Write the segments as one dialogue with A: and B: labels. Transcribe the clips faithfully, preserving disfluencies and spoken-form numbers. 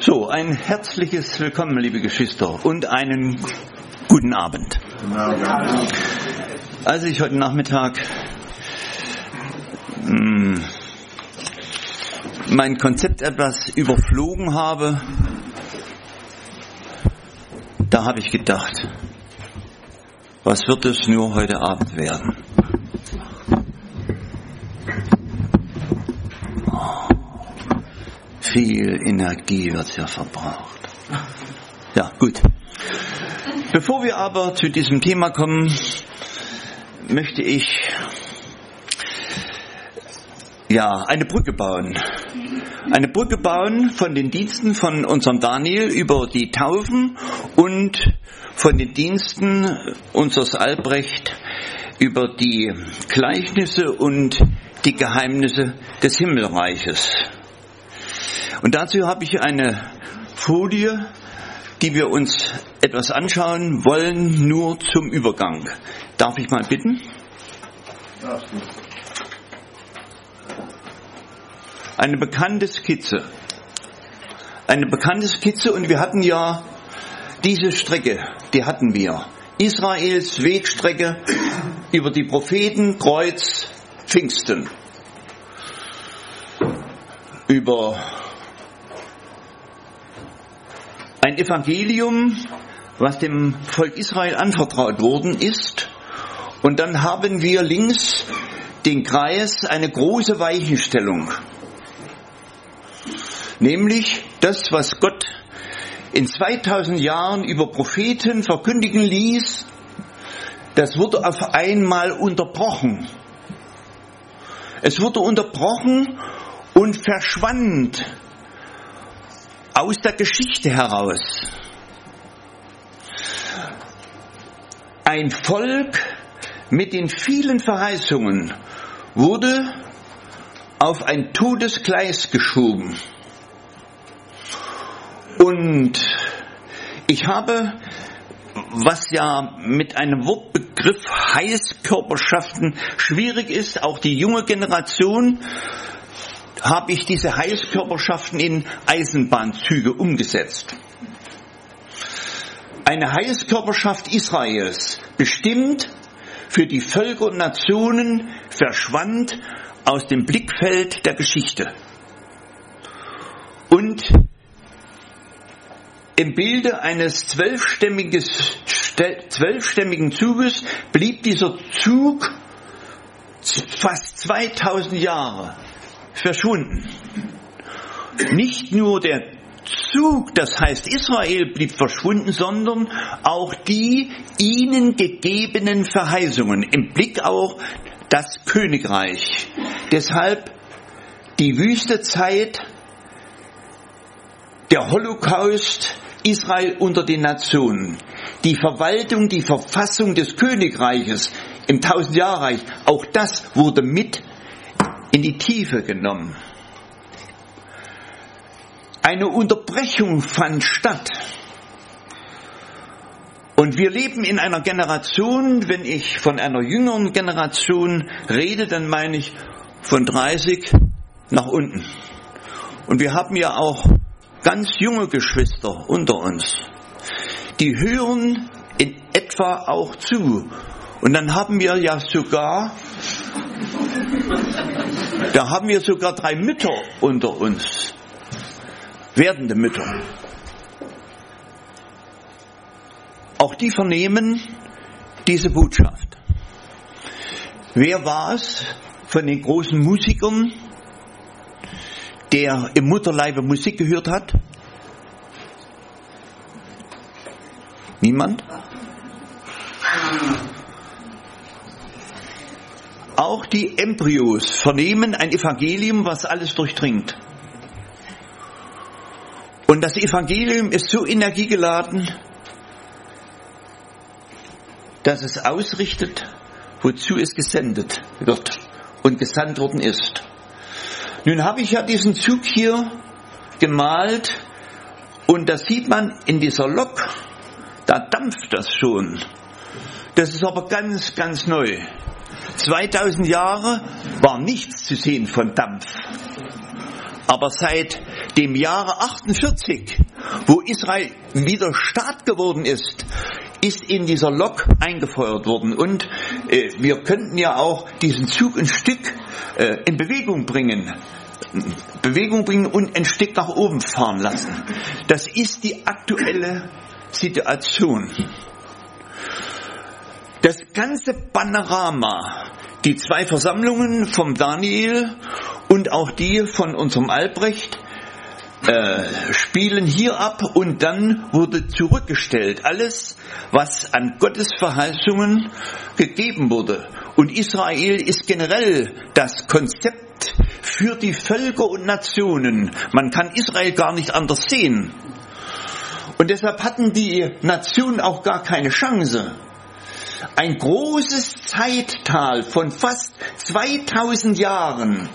A: So, ein herzliches Willkommen, liebe Geschwister, und einen guten Abend. Als ich heute Nachmittag mh, mein Konzept etwas überflogen habe, da habe ich gedacht, was wird es nur heute Abend werden? Viel Energie wird ja verbraucht. Ja, gut. Bevor wir aber zu diesem Thema kommen, möchte ich ja eine Brücke bauen. Eine Brücke bauen von den Diensten von unserem Daniel über die Taufen und von den Diensten unseres Albrecht über die Gleichnisse und die Geheimnisse des Himmelreiches. Und dazu habe ich eine Folie, die wir uns etwas anschauen wollen, nur zum Übergang. Darf ich mal bitten? Eine bekannte Skizze. Eine bekannte Skizze, und wir hatten ja diese Strecke, die hatten wir. Israels Wegstrecke über die Propheten, Kreuz, Pfingsten. Über ein Evangelium, was dem Volk Israel anvertraut worden ist. Und dann haben wir links den Kreis, eine große Weichenstellung. Nämlich das, was Gott in zweitausend Jahren über Propheten verkündigen ließ, das wurde auf einmal unterbrochen. Es wurde unterbrochen und verschwand aus der Geschichte heraus. Ein Volk mit den vielen Verheißungen wurde auf ein totes Gleis geschoben. Und ich habe, was ja mit einem Wortbegriff Heilskörperschaften schwierig ist, auch die junge Generation, habe ich diese Heilskörperschaften in Eisenbahnzüge umgesetzt. Eine Heilskörperschaft Israels, bestimmt für die Völker und Nationen, verschwand aus dem Blickfeld der Geschichte. Und im Bilde eines zwölfstämmigen Zuges blieb dieser Zug fast zweitausend Jahre verschwunden. Nicht nur der Zug, das heißt Israel, blieb verschwunden, sondern auch die ihnen gegebenen Verheißungen, im Blick auch das Königreich. Deshalb die Wüstezeit, der Holocaust, Israel unter den Nationen, die Verwaltung, die Verfassung des Königreiches im Tausendjahrreich, auch das wurde mit in die Tiefe genommen. Eine Unterbrechung fand statt. Und wir leben in einer Generation, wenn ich von einer jüngeren Generation rede, dann meine ich von dreißig nach unten. Und wir haben ja auch ganz junge Geschwister unter uns. Die hören in etwa auch zu. Und dann haben wir ja sogar Da haben wir sogar drei Mütter unter uns, werdende Mütter. Auch die vernehmen diese Botschaft. Wer war es von den großen Musikern, der im Mutterleibe Musik gehört hat? Niemand? Auch die Embryos vernehmen ein Evangelium, was alles durchdringt. Und das Evangelium ist so energiegeladen, dass es ausrichtet, wozu es gesendet wird und gesandt worden ist. Nun habe ich ja diesen Zug hier gemalt, und da sieht man in dieser Lok, da dampft das schon. Das ist aber ganz, ganz neu. zweitausend Jahre war nichts zu sehen von Dampf. Aber seit dem Jahre achtundvierzig, wo Israel wieder Staat geworden ist, ist in dieser Lok eingefeuert worden. Und äh, wir könnten ja auch diesen Zug ein Stück äh, in Bewegung bringen. Bewegung bringen und ein Stück nach oben fahren lassen. Das ist die aktuelle Situation. Das ganze Panorama, die zwei Versammlungen vom Daniel und auch die von unserem Albrecht, äh, spielen hier ab und dann wurde zurückgestellt. Alles, was an Gottes Verheißungen gegeben wurde. Und Israel ist generell das Konzept für die Völker und Nationen. Man kann Israel gar nicht anders sehen. Und deshalb hatten die Nationen auch gar keine Chance. Ein großes Zeittal von fast zweitausend Jahren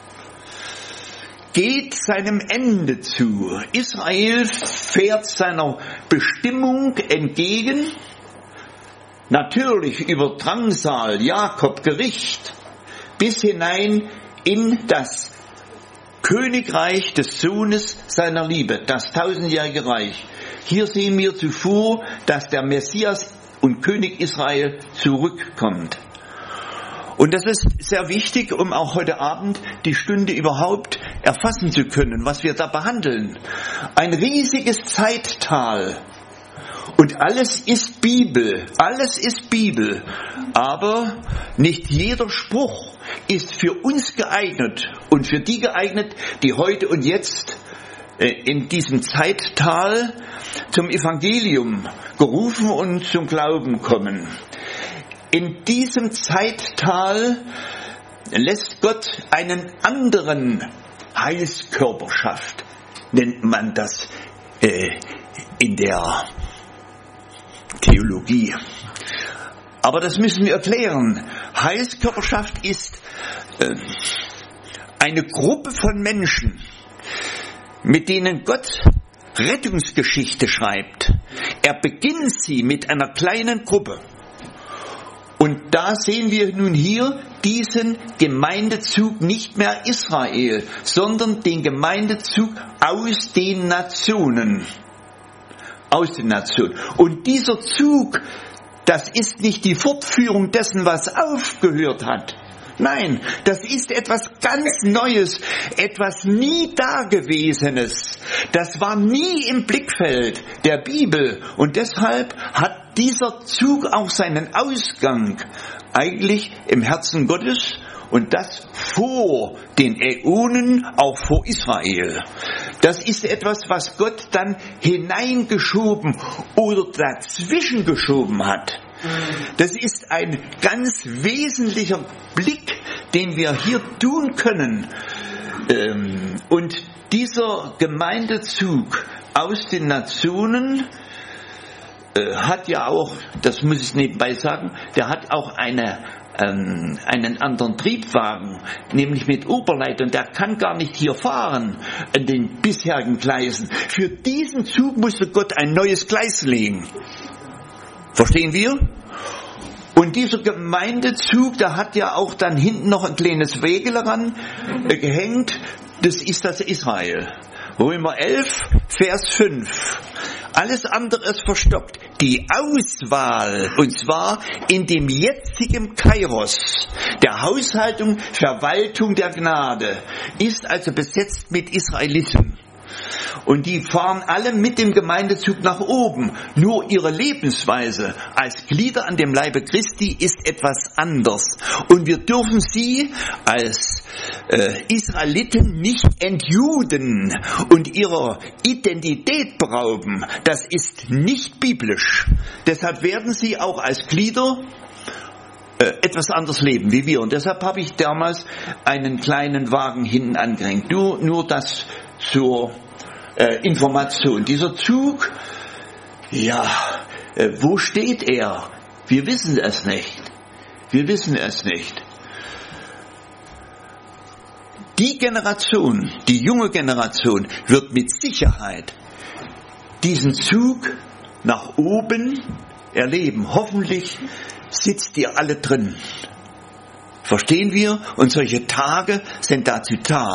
A: geht seinem Ende zu. Israel fährt seiner Bestimmung entgegen, natürlich über Drangsal, Jakob, Gericht, bis hinein in das Königreich des Sohnes seiner Liebe, das tausendjährige Reich. Hier sehen wir zuvor, dass der Messias und König Israel zurückkommt. Und das ist sehr wichtig, um auch heute Abend die Stunde überhaupt erfassen zu können, was wir da behandeln. Ein riesiges Zeittal. Und alles ist Bibel, alles ist Bibel. Aber nicht jeder Spruch ist für uns geeignet und für die geeignet, die heute und jetzt in diesem Zeittal zum Evangelium gerufen und zum Glauben kommen. In diesem Zeittal lässt Gott einen anderen Heilskörperschaft, nennt man das äh, in der Theologie. Aber das müssen wir erklären. Heilskörperschaft ist äh, eine Gruppe von Menschen, mit denen Gott Rettungsgeschichte schreibt. Er beginnt sie mit einer kleinen Gruppe. Und da sehen wir nun hier diesen Gemeindezug nicht mehr Israel, sondern den Gemeindezug aus den Nationen. Aus den Nationen. Und dieser Zug, das ist nicht die Fortführung dessen, was aufgehört hat. Nein, das ist etwas ganz Neues, etwas nie Dagewesenes. Das war nie im Blickfeld der Bibel. Und deshalb hat dieser Zug auch seinen Ausgang eigentlich im Herzen Gottes und das vor den Äonen, auch vor Israel. Das ist etwas, was Gott dann hineingeschoben oder dazwischen geschoben hat. Das ist ein ganz wesentlicher Blick, den wir hier tun können. Und dieser Gemeindezug aus den Nationen hat ja auch, das muss ich nebenbei sagen, der hat auch eine, ähm, einen anderen Triebwagen, nämlich mit Oberleitung. Der kann gar nicht hier fahren an den bisherigen Gleisen. Für diesen Zug musste Gott ein neues Gleis legen. Verstehen wir? Und dieser Gemeindezug, da hat ja auch dann hinten noch ein kleines Wägel ran äh, gehängt. Das ist das Israel. Römer elf, Vers fünf. Alles andere ist verstockt. Die Auswahl, und zwar in dem jetzigen Kairos, der Haushaltung, Verwaltung der Gnade, ist also besetzt mit Israeliten. Und die fahren alle mit dem Gemeindezug nach oben. Nur ihre Lebensweise als Glieder an dem Leibe Christi ist etwas anders. Und wir dürfen sie als äh, Israeliten nicht entjuden und ihrer Identität berauben. Das ist nicht biblisch. Deshalb werden sie auch als Glieder äh, etwas anders leben wie wir. Und deshalb habe ich damals einen kleinen Wagen hinten angehängt. Nur, nur das zur Äh, Information. Dieser Zug, ja, äh, wo steht er? Wir wissen es nicht. Wir wissen es nicht. Die Generation, die junge Generation, wird mit Sicherheit diesen Zug nach oben erleben. Hoffentlich sitzt ihr alle drin. Verstehen wir? Und solche Tage sind dazu da,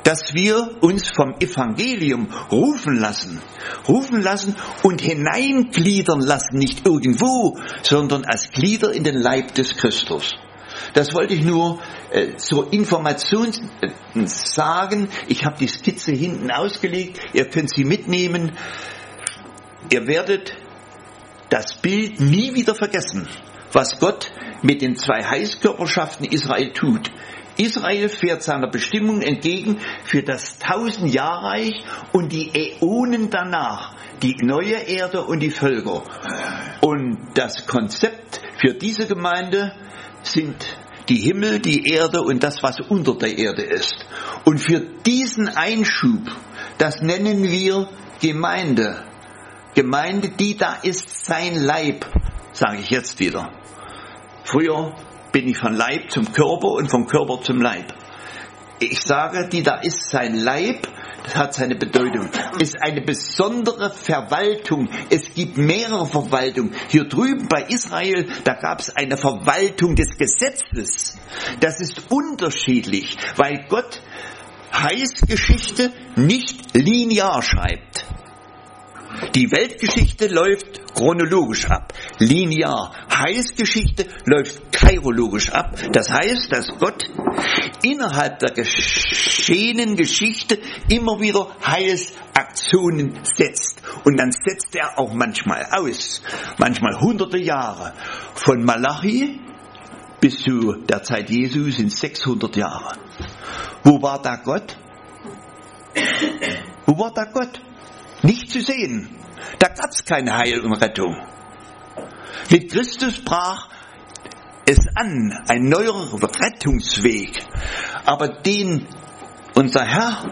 A: dass wir uns vom Evangelium rufen lassen, rufen lassen und hineingliedern lassen, nicht irgendwo, sondern als Glieder in den Leib des Christus. Das wollte ich nur äh, zur Information äh, sagen. Ich habe die Skizze hinten ausgelegt, ihr könnt sie mitnehmen. Ihr werdet das Bild nie wieder vergessen, was Gott mit den zwei Heißkörperschaften Israel tut. Israel fährt seiner Bestimmung entgegen für das Tausendjahrreich und die Äonen danach, die neue Erde und die Völker. Und das Konzept für diese Gemeinde sind die Himmel, die Erde und das, was unter der Erde ist. Und für diesen Einschub, das nennen wir Gemeinde. Gemeinde, die da ist, sein Leib, sage ich jetzt wieder. Früher bin ich von Leib zum Körper und vom Körper zum Leib. Ich sage, die da ist sein Leib, das hat seine Bedeutung, ist eine besondere Verwaltung. Es gibt mehrere Verwaltungen. Hier drüben bei Israel, da gab es eine Verwaltung des Gesetzes. Das ist unterschiedlich, weil Gott Heilsgeschichte nicht linear schreibt. Die Weltgeschichte läuft chronologisch ab, linear. Heilsgeschichte läuft kairologisch ab. Das heißt, dass Gott innerhalb der geschehenen Geschichte immer wieder Heilsaktionen setzt. Und dann setzt er auch manchmal aus, manchmal hunderte Jahre. Von Malachi bis zu der Zeit Jesu sind sechshundert Jahre. Wo war da Gott? Wo war da Gott? Nicht zu sehen. Da gab es keine Heil und Rettung. Mit Christus brach es an, ein neuer Rettungsweg. Aber den unser Herr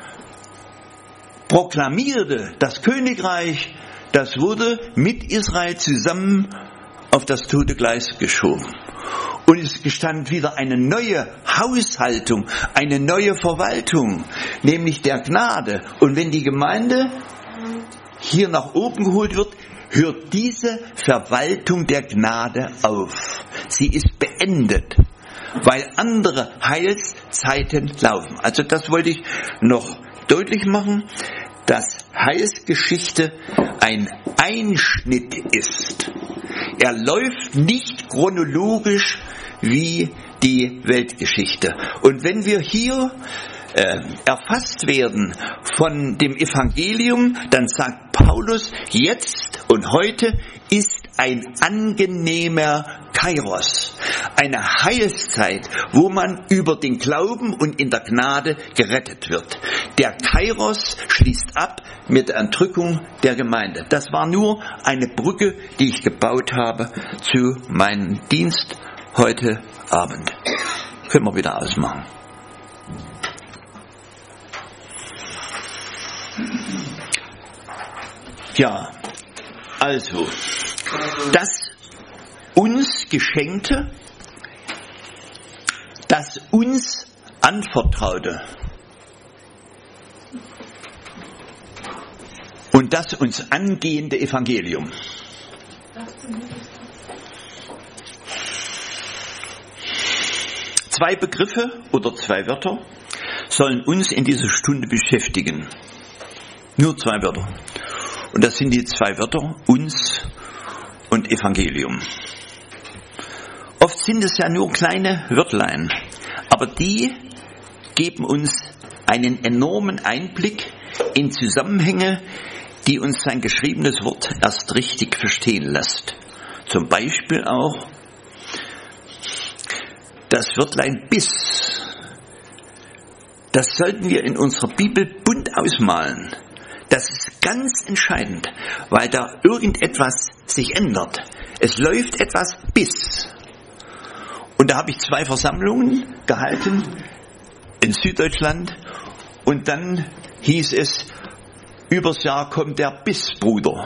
A: proklamierte, das Königreich, das wurde mit Israel zusammen auf das tote Gleis geschoben. Und es gestand wieder eine neue Haushaltung, eine neue Verwaltung, nämlich der Gnade. Und wenn die Gemeinde hier nach oben geholt wird, hört diese Verwaltung der Gnade auf. Sie ist beendet, weil andere Heilszeiten laufen. Also das wollte ich noch deutlich machen, dass Heilsgeschichte ein Einschnitt ist. Er läuft nicht chronologisch wie die Weltgeschichte. Und wenn wir hier äh, erfasst werden von dem Evangelium, dann sagt Paulus, jetzt und heute ist ein angenehmer Kairos, eine Heilszeit, wo man über den Glauben und in der Gnade gerettet wird. Der Kairos schließt ab mit der Entrückung der Gemeinde. Das war nur eine Brücke, die ich gebaut habe zu meinem Dienst heute Abend. Können wir wieder ausmachen. Ja, also, das uns Geschenkte, das uns Anvertraute und das uns angehende Evangelium. Zwei Begriffe oder zwei Wörter sollen uns in dieser Stunde beschäftigen. Nur zwei Wörter. Und das sind die zwei Wörter, uns und Evangelium. Oft sind es ja nur kleine Wörtlein, aber die geben uns einen enormen Einblick in Zusammenhänge, die uns sein geschriebenes Wort erst richtig verstehen lässt. Zum Beispiel auch das Wörtlein bis. Das sollten wir in unserer Bibel bunt ausmalen. Das ist ganz entscheidend, weil da irgendetwas sich ändert. Es läuft etwas bis. Und da habe ich zwei Versammlungen gehalten in Süddeutschland und dann hieß es, übers Jahr kommt der Bissbruder.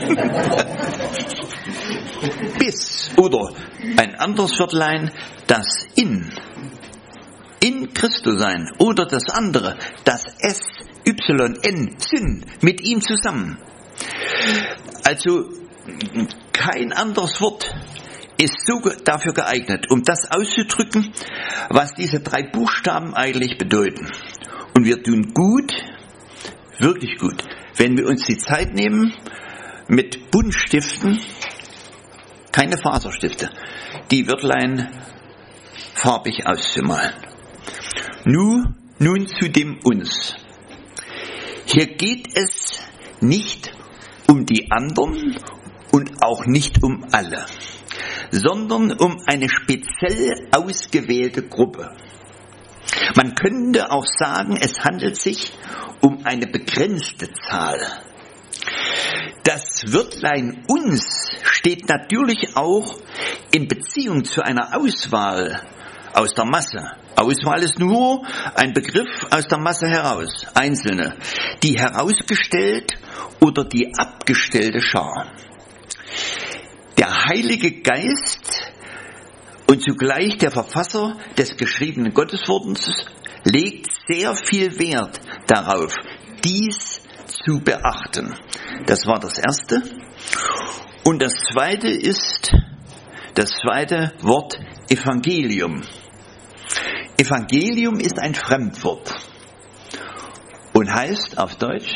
A: Bis. Oder ein anderes Wörtlein, das in. In Christus sein. Oder das andere, das S, Y, N, Sinn, mit ihm zusammen. Also kein anderes Wort ist so dafür geeignet, um das auszudrücken, was diese drei Buchstaben eigentlich bedeuten. Und wir tun gut, wirklich gut, wenn wir uns die Zeit nehmen, mit Buntstiften, keine Faserstifte, die Wörtlein farbig auszumalen. Nun, nun zu dem Uns. Hier geht es nicht um die anderen und auch nicht um alle, sondern um eine speziell ausgewählte Gruppe. Man könnte auch sagen, es handelt sich um eine begrenzte Zahl. Das Wörtlein uns steht natürlich auch in Beziehung zu einer Auswahl aus der Masse. Auswahl ist nur ein Begriff aus der Masse heraus, einzelne, die herausgestellt oder die abgestellte Schar. Der Heilige Geist und zugleich der Verfasser des geschriebenen Gotteswortes legt sehr viel Wert darauf, dies zu beachten. Das war das Erste. Und das Zweite ist das zweite Wort Evangelium. Evangelium ist ein Fremdwort und heißt auf Deutsch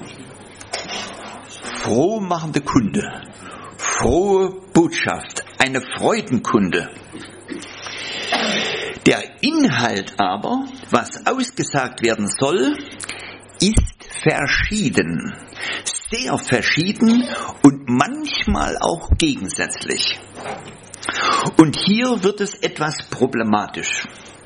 A: frohmachende Kunde, frohe Botschaft, eine Freudenkunde. Der Inhalt aber, was ausgesagt werden soll, ist verschieden, sehr verschieden und manchmal auch gegensätzlich. Und hier wird es etwas problematisch.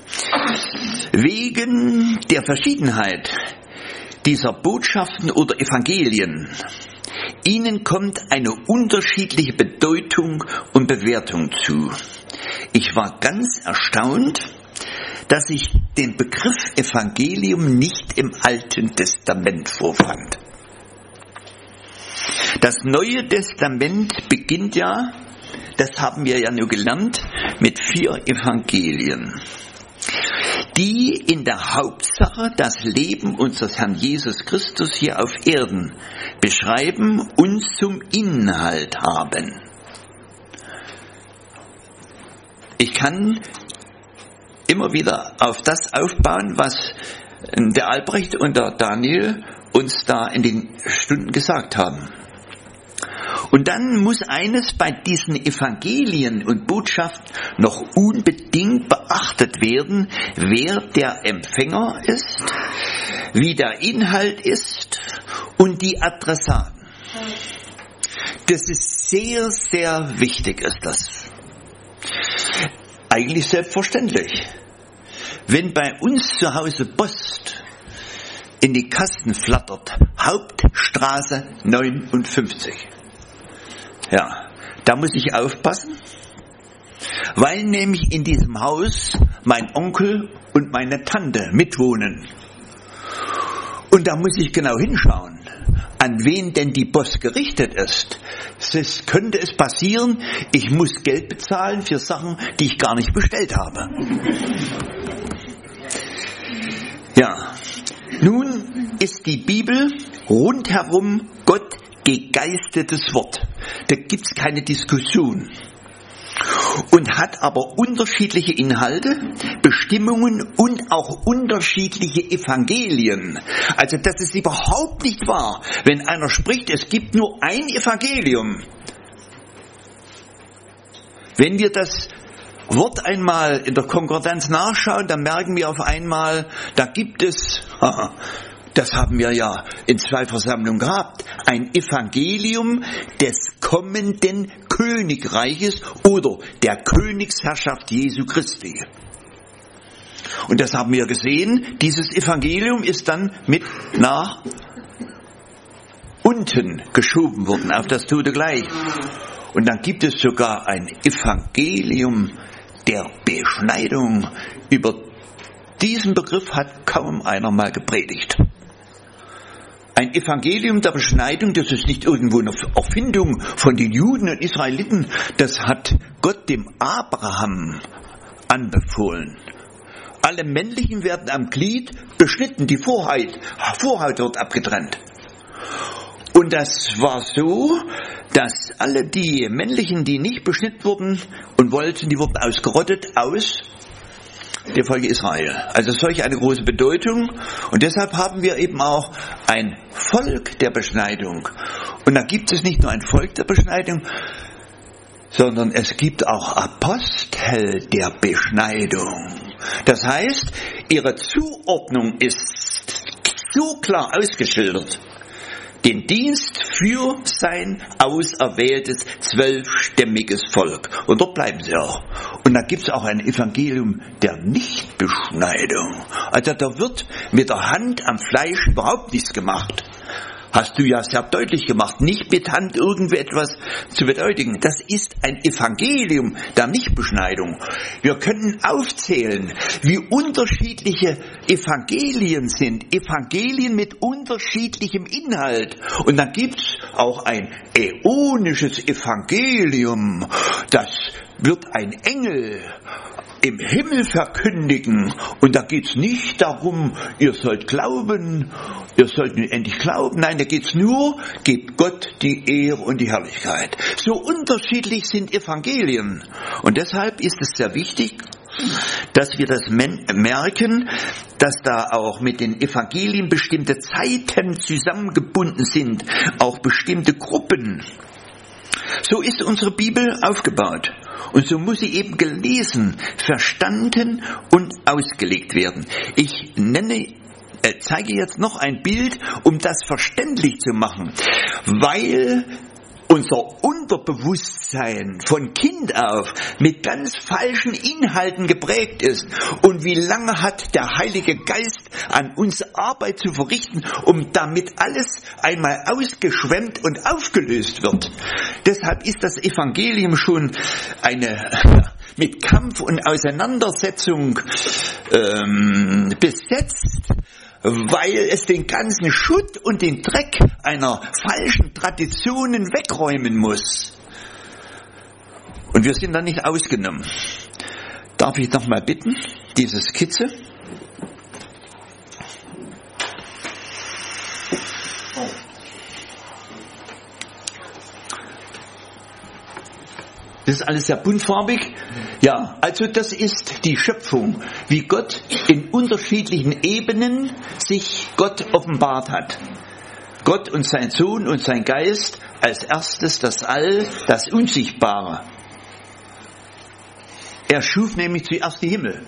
A: Wegen der Verschiedenheit dieser Botschaften oder Evangelien, ihnen kommt eine unterschiedliche Bedeutung und Bewertung zu. Ich war ganz erstaunt, dass ich den Begriff Evangelium nicht im Alten Testament vorfand. Das Neue Testament beginnt ja, das haben wir ja nur gelernt, mit vier Evangelien, die in der Hauptsache das Leben unseres Herrn Jesus Christus hier auf Erden beschreiben und zum Inhalt haben. Ich kann immer wieder auf das aufbauen, was der Albrecht und der Daniel uns da in den Stunden gesagt haben. Und dann muss eines bei diesen Evangelien und Botschaften noch unbedingt beachtet werden, wer der Empfänger ist, wie der Inhalt ist und die Adressaten. Das ist sehr, sehr wichtig, ist das. Eigentlich selbstverständlich. Wenn bei uns zu Hause Post in die Kasten flattert, Hauptstraße neunundfünfzig, ja, da muss ich aufpassen, weil nämlich in diesem Haus mein Onkel und meine Tante mitwohnen. Und da muss ich genau hinschauen, an wen denn die Post gerichtet ist. Es könnte es passieren, ich muss Geld bezahlen für Sachen, die ich gar nicht bestellt habe. Ja, nun ist die Bibel rundherum Gott gegeistetes Wort. Da gibt es keine Diskussion. Und hat aber unterschiedliche Inhalte, Bestimmungen und auch unterschiedliche Evangelien. Also das ist überhaupt nicht wahr, wenn einer spricht, es gibt nur ein Evangelium. Wenn wir das Wort einmal in der Konkordanz nachschauen, dann merken wir auf einmal, da gibt es, das haben wir ja in zwei Versammlungen gehabt, ein Evangelium des kommenden Königreiches oder der Königsherrschaft Jesu Christi. Und das haben wir gesehen, dieses Evangelium ist dann mit nach unten geschoben worden, auf das Tote gleich. Und dann gibt es sogar ein Evangelium der Beschneidung. Über diesen Begriff hat kaum einer mal gepredigt. Ein Evangelium der Beschneidung, das ist nicht irgendwo eine Erfindung von den Juden und Israeliten, das hat Gott dem Abraham anbefohlen. Alle Männlichen werden am Glied beschnitten, die Vorhaut, Vorhaut wird abgetrennt. Und das war so, dass alle die Männlichen, die nicht beschnitten wurden und wollten, die wurden ausgerottet aus der Volk Israel. Also solch eine große Bedeutung. Und deshalb haben wir eben auch ein Volk der Beschneidung. Und da gibt es nicht nur ein Volk der Beschneidung, sondern es gibt auch Apostel der Beschneidung. Das heißt, ihre Zuordnung ist so klar ausgeschildert. Den Dienst für sein auserwähltes zwölfstämmiges Volk. Und dort bleiben sie auch. Und da gibt es auch ein Evangelium der Nichtbeschneidung. Also da wird mit der Hand am Fleisch überhaupt nichts gemacht. Hast du ja sehr deutlich gemacht, nicht mit Hand irgendetwas zu bedeutigen. Das ist ein Evangelium der Nichtbeschneidung. Wir können aufzählen, wie unterschiedliche Evangelien sind. Evangelien mit unterschiedlichem Inhalt. Und dann gibt's auch ein äonisches Evangelium. Das wird ein Engel im Himmel verkündigen. Und da geht's nicht darum, ihr sollt glauben, ihr sollt nun endlich glauben. Nein, da geht's nur, gebt Gott die Ehre und die Herrlichkeit. So unterschiedlich sind Evangelien. Und deshalb ist es sehr wichtig, dass wir das merken, dass da auch mit den Evangelien bestimmte Zeiten zusammengebunden sind, auch bestimmte Gruppen. So ist unsere Bibel aufgebaut. Und so muss sie eben gelesen, verstanden und ausgelegt werden. Ich nenne, äh, zeige jetzt noch ein Bild, um das verständlich zu machen, weil unser Unterbewusstsein von Kind auf mit ganz falschen Inhalten geprägt ist. Und wie lange hat der Heilige Geist an uns Arbeit zu verrichten, um damit alles einmal ausgeschwemmt und aufgelöst wird. Deshalb ist das Evangelium schon eine mit Kampf und Auseinandersetzung ähm, besetzt, weil es den ganzen Schutt und den Dreck einer falschen Traditionen wegräumen muss. Und wir sind da nicht ausgenommen. Darf ich noch mal bitten, diese Skizze? Das ist alles sehr buntfarbig. Ja, also das ist die Schöpfung, wie Gott in unterschiedlichen Ebenen sich Gott offenbart hat. Gott und sein Sohn und sein Geist als erstes das All, das Unsichtbare. Er schuf nämlich zuerst die Himmel.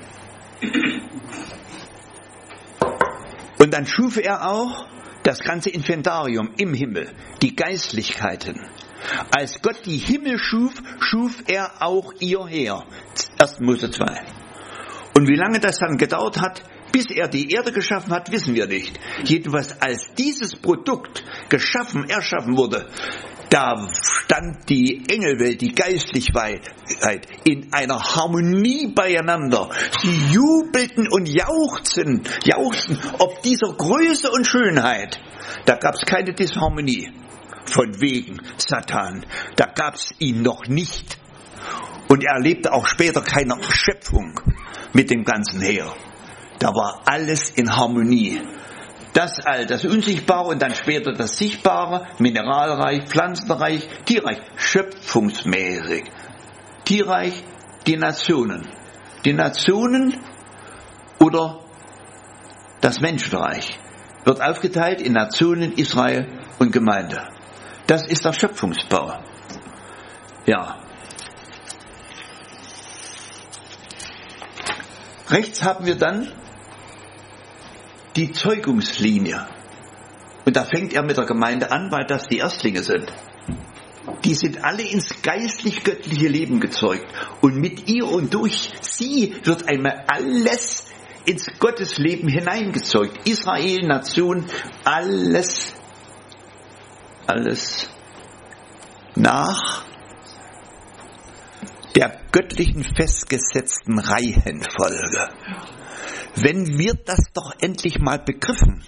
A: Und dann schuf er auch das ganze Inventarium im Himmel, die Geistlichkeiten. Als Gott die Himmel schuf, schuf er auch ihr Heer. erster Mose zwei. Und wie lange das dann gedauert hat, bis er die Erde geschaffen hat, wissen wir nicht. Jedenfalls als dieses Produkt geschaffen, erschaffen wurde, da stand die Engelwelt, die Geistlichkeit in einer Harmonie beieinander. Sie jubelten und jauchzten, jauchzten ob dieser Größe und Schönheit. Da gab es keine Disharmonie. Von wegen Satan. Da gab es ihn noch nicht. Und er erlebte auch später keine Schöpfung mit dem ganzen Heer. Da war alles in Harmonie. Das All, das Unsichtbare und dann später das Sichtbare, Mineralreich, Pflanzenreich, Tierreich, schöpfungsmäßig. Tierreich, die Nationen. Die Nationen oder das Menschenreich wird aufgeteilt in Nationen, Israel und Gemeinde. Das ist der Schöpfungsbau. Ja. Rechts haben wir dann die Zeugungslinie. Und da fängt er mit der Gemeinde an, weil das die Erstlinge sind. Die sind alle ins geistlich-göttliche Leben gezeugt. Und mit ihr und durch sie wird einmal alles ins Gottesleben hineingezeugt. Israel, Nation, alles Alles nach der göttlichen festgesetzten Reihenfolge. Wenn wir das doch endlich mal begriffen.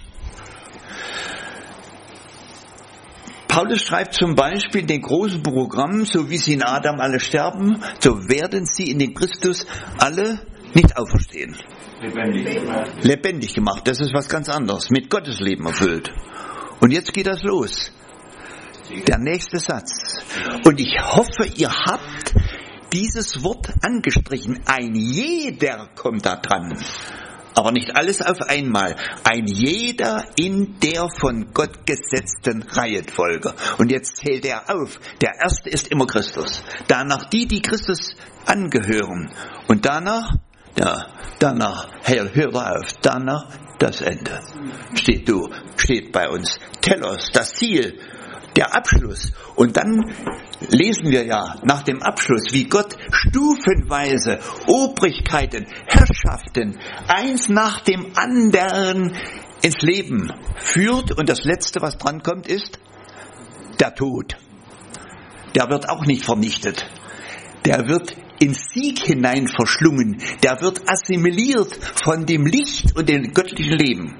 A: Paulus schreibt zum Beispiel in den großen Programmen, so wie sie in Adam alle sterben, so werden sie in den Christus alle nicht auferstehen. Lebendig gemacht. Lebendig gemacht, das ist was ganz anderes, mit Gottes Leben erfüllt. Und jetzt geht das los. Der nächste Satz. Und ich hoffe, ihr habt dieses Wort angestrichen. Ein jeder kommt da dran. Aber nicht alles auf einmal. Ein jeder in der von Gott gesetzten Reihenfolge. Und jetzt zählt er auf. Der erste ist immer Christus. Danach die, die Christus angehören. Und danach, ja, danach, hör, hör auf, danach das Ende. Steht du, steht bei uns. Telos, das Ziel, der Abschluss. Und dann lesen wir ja nach dem Abschluss, wie Gott stufenweise Obrigkeiten, Herrschaften, eins nach dem anderen ins Leben führt. Und das Letzte, was dran kommt, ist der Tod. Der wird auch nicht vernichtet. Der wird in Sieg hinein verschlungen. Der wird assimiliert von dem Licht und dem göttlichen Leben.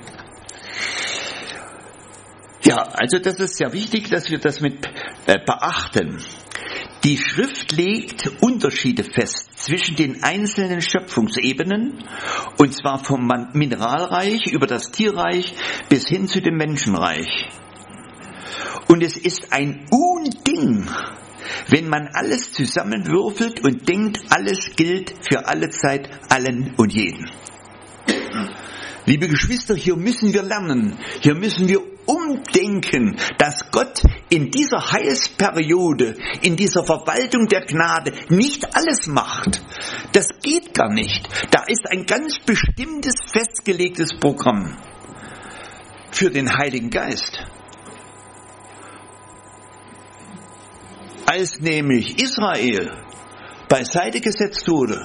A: Ja, also das ist sehr wichtig, dass wir das mit äh, beachten. Die Schrift legt Unterschiede fest zwischen den einzelnen Schöpfungsebenen, und zwar vom Mineralreich über das Tierreich bis hin zu dem Menschenreich. Und es ist ein Unding, wenn man alles zusammenwürfelt und denkt, alles gilt für alle Zeit, allen und jeden. Liebe Geschwister, hier müssen wir lernen, hier müssen wir umdenken, dass Gott in dieser Heilsperiode, in dieser Verwaltung der Gnade nicht alles macht. Das geht gar nicht. Da ist ein ganz bestimmtes, festgelegtes Programm für den Heiligen Geist. Als nämlich Israel beiseite gesetzt wurde,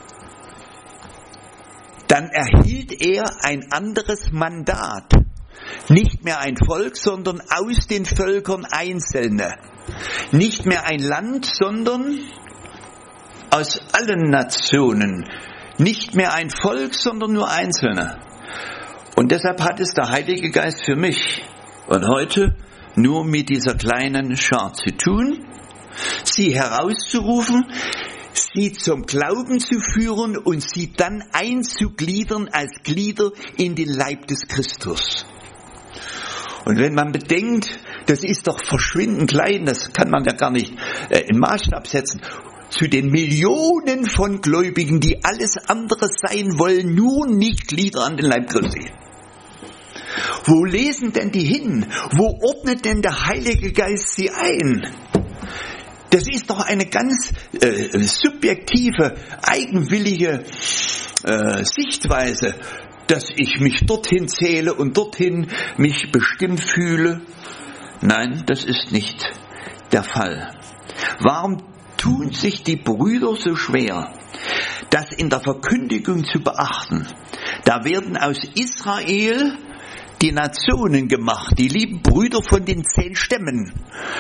A: dann erhielt er ein anderes Mandat. Nicht mehr ein Volk, sondern aus den Völkern Einzelne. Nicht mehr ein Land, sondern aus allen Nationen. Nicht mehr ein Volk, sondern nur Einzelne. Und deshalb hat es der Heilige Geist für mich und heute nur mit dieser kleinen Schar zu tun, sie herauszurufen, sie zum Glauben zu führen und sie dann einzugliedern als Glieder in den Leib des Christus. Und wenn man bedenkt, das ist doch verschwindend klein, das kann man ja gar nicht äh, in Maßstab setzen, zu den Millionen von Gläubigen, die alles andere sein wollen, nur nicht Glieder an den Leib Christi. Wo lesen denn die hin? Wo ordnet denn der Heilige Geist sie ein? Das ist doch eine ganz äh, subjektive, eigenwillige äh, Sichtweise, dass ich mich dorthin zähle und dorthin mich bestimmt fühle. Nein, das ist nicht der Fall. Warum tun sich die Brüder so schwer, das in der Verkündigung zu beachten? Da werden aus Israel die Nationen gemacht, die lieben Brüder von den zehn Stämmen.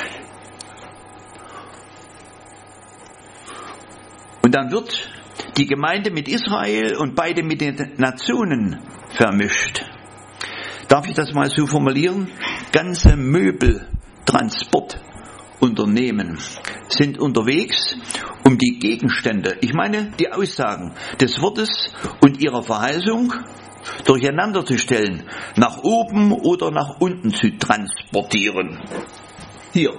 A: Und dann wird die Gemeinde mit Israel und beide mit den Nationen vermischt. Darf ich das mal so formulieren? Ganze Möbeltransportunternehmen sind unterwegs, um die Gegenstände, ich meine die Aussagen des Wortes und ihrer Verheißung durcheinander zu stellen, nach oben oder nach unten zu transportieren. Hier.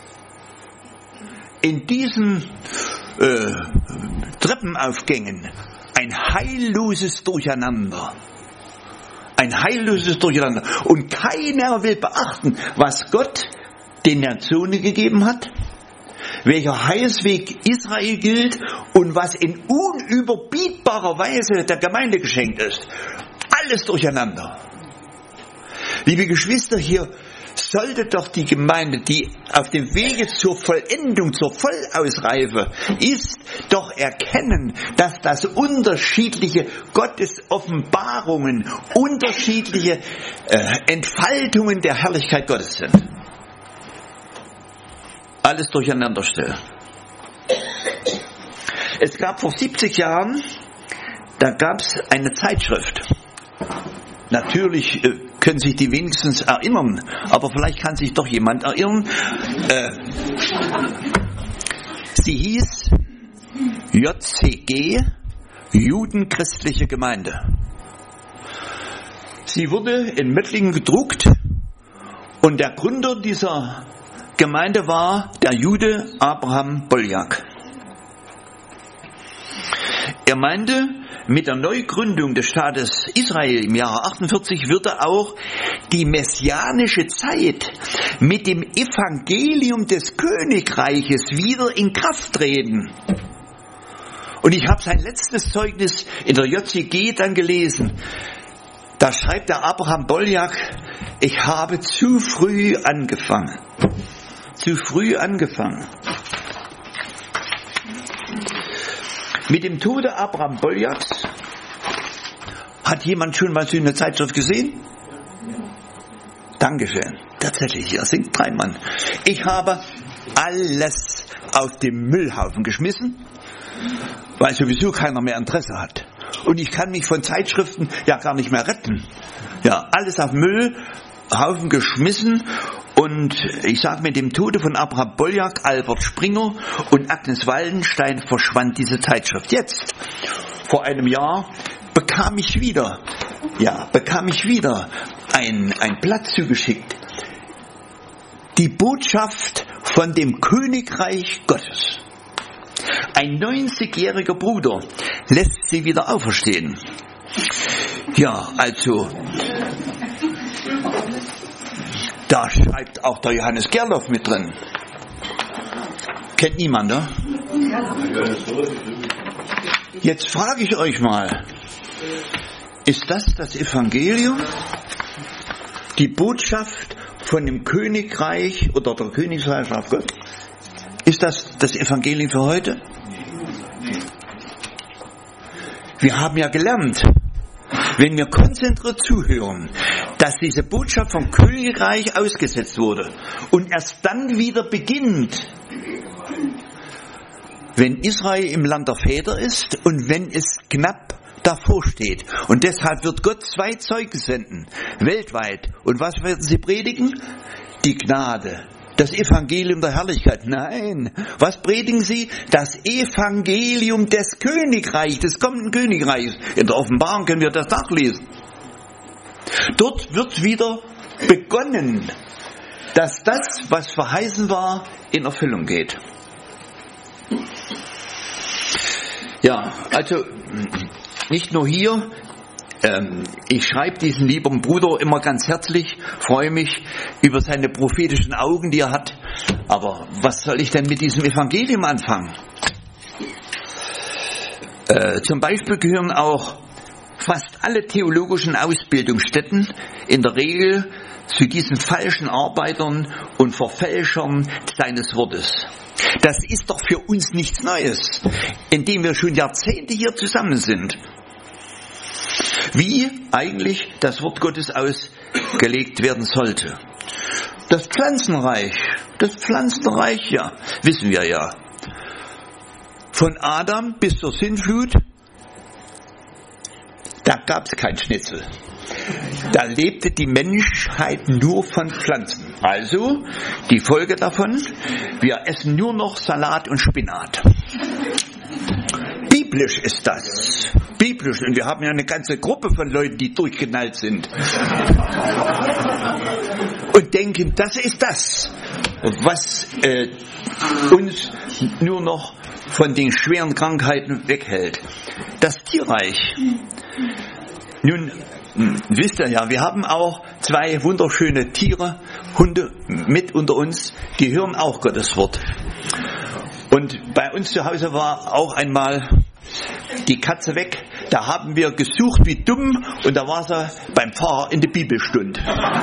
A: In diesen äh, Treppenaufgängen ein heilloses Durcheinander. Ein heilloses Durcheinander. Und keiner will beachten, was Gott den Nationen gegeben hat, welcher Heilsweg Israel gilt und was in unüberbietbarer Weise der Gemeinde geschenkt ist. Alles durcheinander. Liebe Geschwister, hier sollte doch die Gemeinde, die auf dem Wege zur Vollendung, zur Vollausreife ist, doch erkennen, dass das unterschiedliche Gottesoffenbarungen, unterschiedliche äh, Entfaltungen der Herrlichkeit Gottes sind. Alles durcheinander stellen. Es gab vor siebzig Jahren, da gab es eine Zeitschrift. Natürlich äh, können sich die wenigstens erinnern, aber vielleicht kann sich doch jemand erinnern. Äh, sie hieß J C G, Judenchristliche Gemeinde. Sie wurde in Möttlingen gedruckt und der Gründer dieser Gemeinde war der Jude Abraham Boljak. Er meinte, mit der Neugründung des Staates Israel im Jahre achtundvierzig würde auch die messianische Zeit mit dem Evangelium des Königreiches wieder in Kraft treten. Und ich habe sein letztes Zeugnis in der J C G dann gelesen. Da schreibt der Abraham Boljak, ich habe zu früh angefangen. Zu früh angefangen. Mit dem Tode Abraham Boljaks hat jemand schon mal so eine Zeitschrift gesehen? Dankeschön. Tatsächlich, hier sind drei Mann. Ich habe alles auf den Müllhaufen geschmissen, weil sowieso keiner mehr Interesse hat. Und ich kann mich von Zeitschriften ja gar nicht mehr retten. Ja, alles auf Müllhaufen geschmissen. Und ich sage, mit dem Tode von Abraham Boljak, Albert Springer und Agnes Waldenstein verschwand diese Zeitschrift. Jetzt, vor einem Jahr, bekam ich wieder, ja, bekam ich wieder ein, ein Blatt zugeschickt. Die Botschaft von dem Königreich Gottes. Ein neunzigjähriger Bruder lässt sie wieder auferstehen. Ja, also, da schreibt auch der Johannes Gerloff mit drin. Kennt niemand, ne? Jetzt frage ich euch mal, ist das das Evangelium? Die Botschaft von dem Königreich oder der Königsherrschaft Gott? Ist das das Evangelium für heute? Wir haben ja gelernt, wenn wir konzentriert zuhören, dass diese Botschaft vom Königreich ausgesetzt wurde und erst dann wieder beginnt, wenn Israel im Land der Väter ist und wenn es knapp davor steht. Und deshalb wird Gott zwei Zeugen senden, weltweit. Und was werden sie predigen? Die Gnade. Das Evangelium der Herrlichkeit. Nein. Was predigen sie? Das Evangelium des Königreichs, des kommenden Königreichs. In der Offenbarung können wir das nachlesen. Dort wird wieder begonnen, dass das, was verheißen war, in Erfüllung geht. Ja, also nicht nur hier. Ähm, ich schreibe diesen lieben Bruder immer ganz herzlich, freue mich über seine prophetischen Augen, die er hat. Aber was soll ich denn mit diesem Evangelium anfangen? Äh, zum Beispiel gehören auch fast alle theologischen Ausbildungsstätten in der Regel zu diesen falschen Arbeitern und Verfälschern seines Wortes. Das ist doch für uns nichts Neues, indem wir schon Jahrzehnte hier zusammen sind. Wie eigentlich das Wort Gottes ausgelegt werden sollte. Das Pflanzenreich, das Pflanzenreich, ja, wissen wir ja. Von Adam bis zur Sintflut, da gab es kein Schnitzel. Da lebte die Menschheit nur von Pflanzen. Also, die Folge davon, wir essen nur noch Salat und Spinat. Biblisch ist das. Biblisch. Und wir haben ja eine ganze Gruppe von Leuten, die durchgeknallt sind. Und denken, das ist das, was äh, uns nur noch von den schweren Krankheiten weghält. Das Tierreich. Nun, wisst ihr ja, wir haben auch zwei wunderschöne Tiere, Hunde mit unter uns, die hören auch Gottes Wort. Und bei uns zu Hause war auch einmal die Katze weg. Da haben wir gesucht wie dumm und da war sie beim Pfarrer in der Bibelstunde.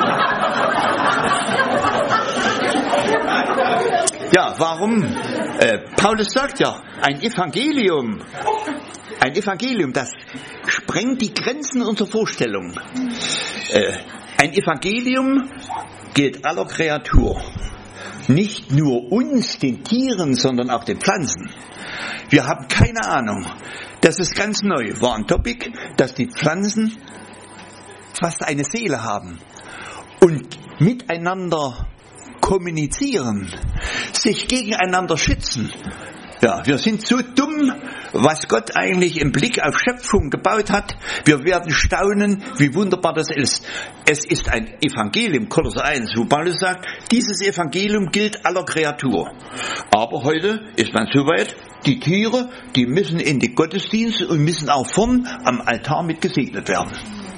A: Ja, warum? Äh, Paulus sagt ja, ein Evangelium, ein Evangelium, das sprengt die Grenzen unserer Vorstellung. Äh, ein Evangelium gilt aller Kreatur. Nicht nur uns, den Tieren, sondern auch den Pflanzen. Wir haben keine Ahnung. Das ist ganz neu. War ein Topic, dass die Pflanzen fast eine Seele haben und miteinander kommunizieren, sich gegeneinander schützen. Ja, wir sind so dumm, was Gott eigentlich im Blick auf Schöpfung gebaut hat. Wir werden staunen, wie wunderbar das ist. Es ist ein Evangelium, Kolosser eins, wo Paulus sagt, dieses Evangelium gilt aller Kreatur. Aber heute ist man so weit, die Tiere, die müssen in die Gottesdienste und müssen auch vorn am Altar mit gesegnet werden.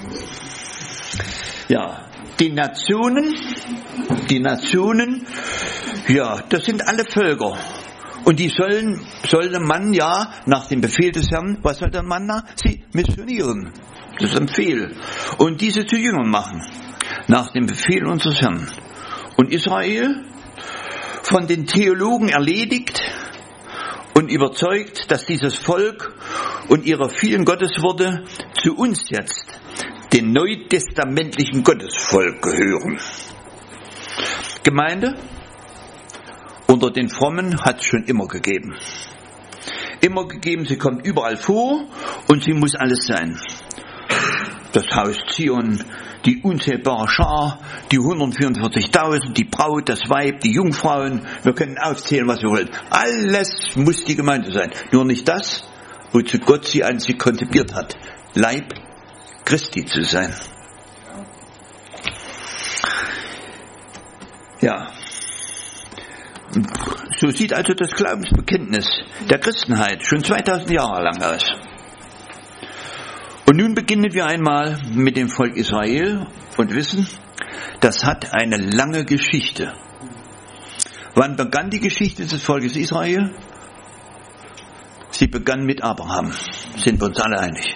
A: Ja, die Nationen, die Nationen, ja, das sind alle Völker. Und die sollen, soll der Mann ja nach dem Befehl des Herrn, was soll der Mann da? Sie missionieren. Das ist ein Befehl. Und diese zu Jüngern machen. Nach dem Befehl unseres Herrn. Und Israel, von den Theologen erledigt und überzeugt, dass dieses Volk und ihre vielen Gottesworte zu uns jetzt, den neutestamentlichen Gottesvolk, gehören. Gemeinde unter den Frommen hat es schon immer gegeben. Immer gegeben, sie kommt überall vor und sie muss alles sein. Das Haus Zion, die unzählbare Schar, die hundertvierundvierzigtausend, die Braut, das Weib, die Jungfrauen, wir können aufzählen, was wir wollen. Alles muss die Gemeinde sein. Nur nicht das, wozu Gott sie an sie konzipiert hat. Leib Christi zu sein. Ja. So sieht also das Glaubensbekenntnis der Christenheit schon zweitausend Jahre lang aus. Und nun beginnen wir einmal mit dem Volk Israel und wissen, das hat eine lange Geschichte. Wann begann die Geschichte des Volkes Israel? Sie begann mit Abraham, sind wir uns alle einig.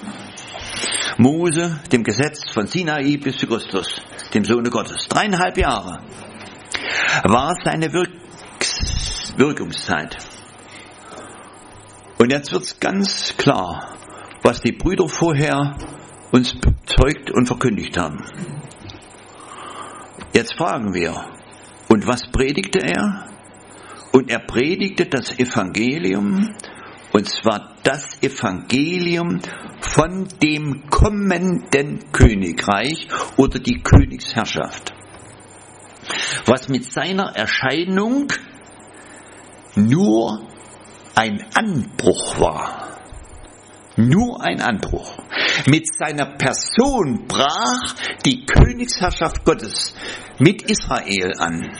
A: Mose, dem Gesetz von Sinai bis zu Christus, dem Sohne Gottes. Dreieinhalb Jahre war seine Wirks- Wirkungszeit. Und jetzt wird es ganz klar, was die Brüder vorher uns bezeugt und verkündigt haben. Jetzt fragen wir, und was predigte er? Und er predigte das Evangelium, und zwar das Evangelium von dem kommenden Königreich oder die Königsherrschaft, was mit seiner Erscheinung nur ein Anbruch war. Nur ein Anbruch. Mit seiner Person brach die Königsherrschaft Gottes mit Israel an.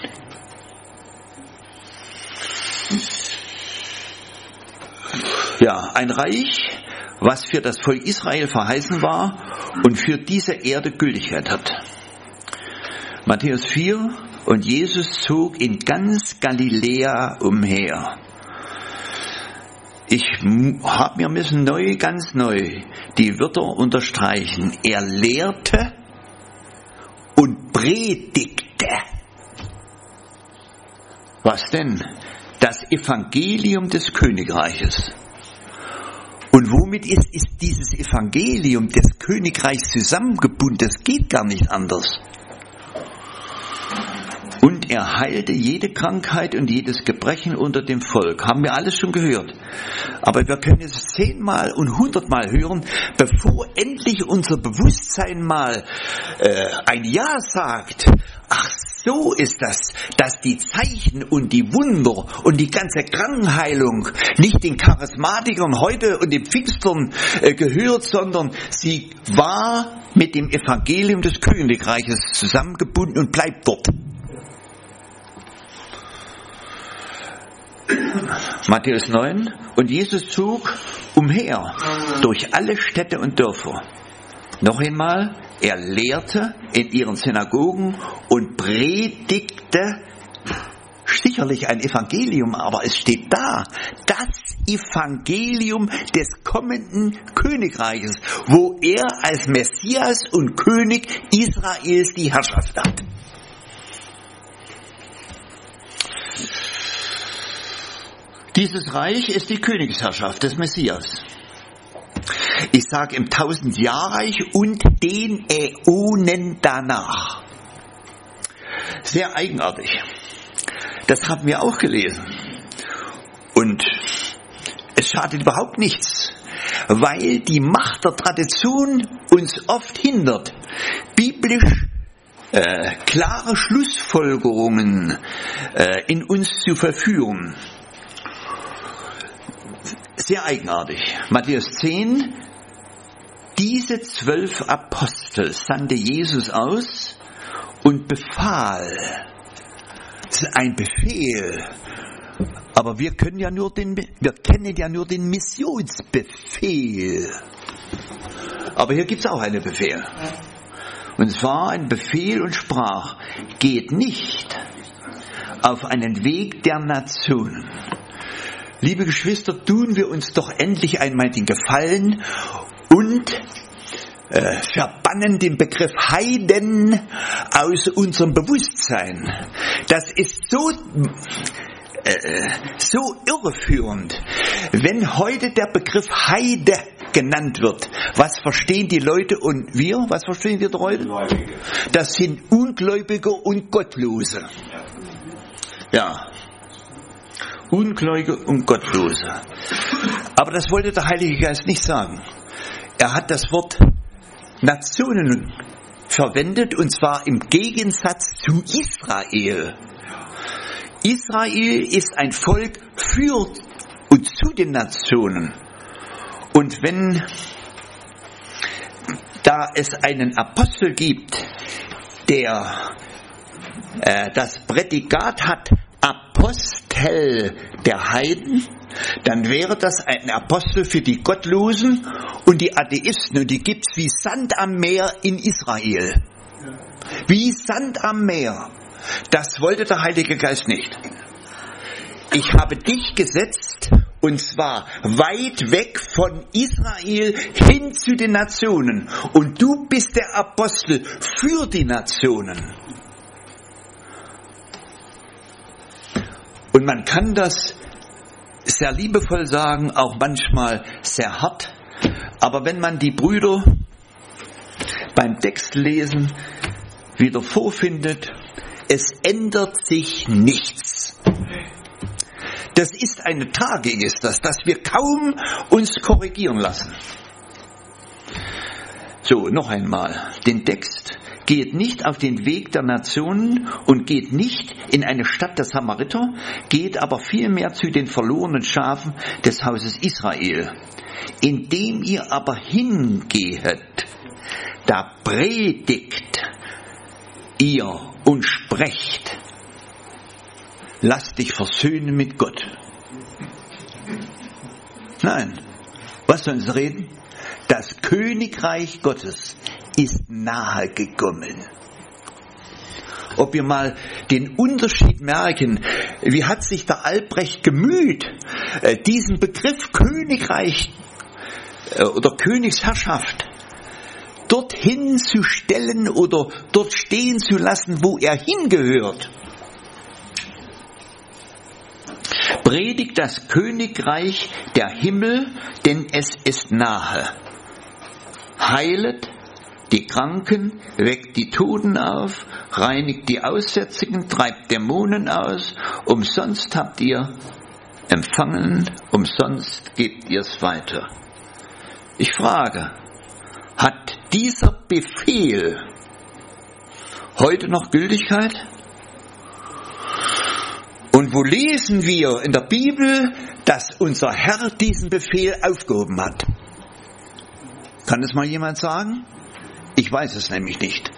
A: Ja, ein Reich, was für das Volk Israel verheißen war und für diese Erde Gültigkeit hat. Matthäus vier, und Jesus zog in ganz Galiläa umher. Ich habe mir müssen neu, ganz neu die Wörter unterstreichen. Er lehrte und predigte. Was denn? Das Evangelium des Königreiches. Und womit ist, ist dieses Evangelium des Königreichs zusammengebunden? Das geht gar nicht anders. Und er heilte jede Krankheit und jedes Gebrechen unter dem Volk. Haben wir alles schon gehört. Aber wir können es zehnmal und hundertmal hören, bevor endlich unser Bewusstsein mal äh, ein Ja sagt. Ach, so ist das, dass die Zeichen und die Wunder und die ganze Krankenheilung nicht den Charismatikern heute und den Pfingstern äh, gehört, sondern sie war mit dem Evangelium des Königreiches zusammengebunden und bleibt dort. Matthäus neun, und Jesus zog umher durch alle Städte und Dörfer. Noch einmal, er lehrte in ihren Synagogen und predigte sicherlich ein Evangelium, aber es steht da, das Evangelium des kommenden Königreiches, wo er als Messias und König Israels die Herrschaft hat. Dieses Reich ist die Königsherrschaft des Messias. Ich sage im Tausendjahrreich und den Äonen danach. Sehr eigenartig. Das haben wir auch gelesen. Und es schadet überhaupt nichts, weil die Macht der Tradition uns oft hindert, biblisch äh, klare Schlussfolgerungen äh, in uns zu verführen. Sehr eigenartig. Matthäus zehn, diese zwölf Apostel sandte Jesus aus und befahl. Das ist ein Befehl. Aber wir können ja nur den, wir kennen ja nur den Missionsbefehl. Aber hier gibt es auch einen Befehl. Und zwar ein Befehl und sprach, geht nicht auf einen Weg der Nationen. Liebe Geschwister, tun wir uns doch endlich einmal den Gefallen und äh, verbannen den Begriff Heiden aus unserem Bewusstsein. Das ist so, äh, so irreführend. Wenn heute der Begriff Heide genannt wird, was verstehen die Leute und wir? Was verstehen wir heute? Gläubige. Das sind Ungläubige und Gottlose. Ja. Ungläubige und Gottlose. Aber das wollte der Heilige Geist nicht sagen. Er hat das Wort Nationen verwendet, und zwar im Gegensatz zu Israel. Israel ist ein Volk für und zu den Nationen. Und wenn da es einen Apostel gibt, der äh, das Prädikat hat, Apostel der Heiden, dann wäre das ein Apostel für die Gottlosen und die Atheisten. Und die gibt es wie Sand am Meer in Israel. Wie Sand am Meer. Das wollte der Heilige Geist nicht. Ich habe dich gesetzt, und zwar weit weg von Israel hin zu den Nationen. Und du bist der Apostel für die Nationen. Und man kann das sehr liebevoll sagen, auch manchmal sehr hart. Aber wenn man die Brüder beim Textlesen wieder vorfindet, es ändert sich nichts. Das ist eine Tragik, ist das, dass wir kaum uns korrigieren lassen. So, noch einmal, den Text. Geht nicht auf den Weg der Nationen und geht nicht in eine Stadt der Samariter, geht aber vielmehr zu den verlorenen Schafen des Hauses Israel. Indem ihr aber hingehet, da predigt ihr und sprecht, lass dich versöhnen mit Gott. Nein, was sollen sie reden? Das Königreich Gottes ist nahe gekommen. Ob wir mal den Unterschied merken, wie hat sich der Albrecht gemüht, diesen Begriff Königreich oder Königsherrschaft dorthin zu stellen oder dort stehen zu lassen, wo er hingehört. Predigt das Königreich der Himmel, denn es ist nahe. Heilet die Kranken, weckt die Toten auf, reinigt die Aussätzigen, treibt Dämonen aus. Umsonst habt ihr empfangen, umsonst gebt ihr es weiter. Ich frage, hat dieser Befehl heute noch Gültigkeit? Und wo lesen wir in der Bibel, dass unser Herr diesen Befehl aufgehoben hat? Kann es mal jemand sagen? Ich weiß es nämlich nicht.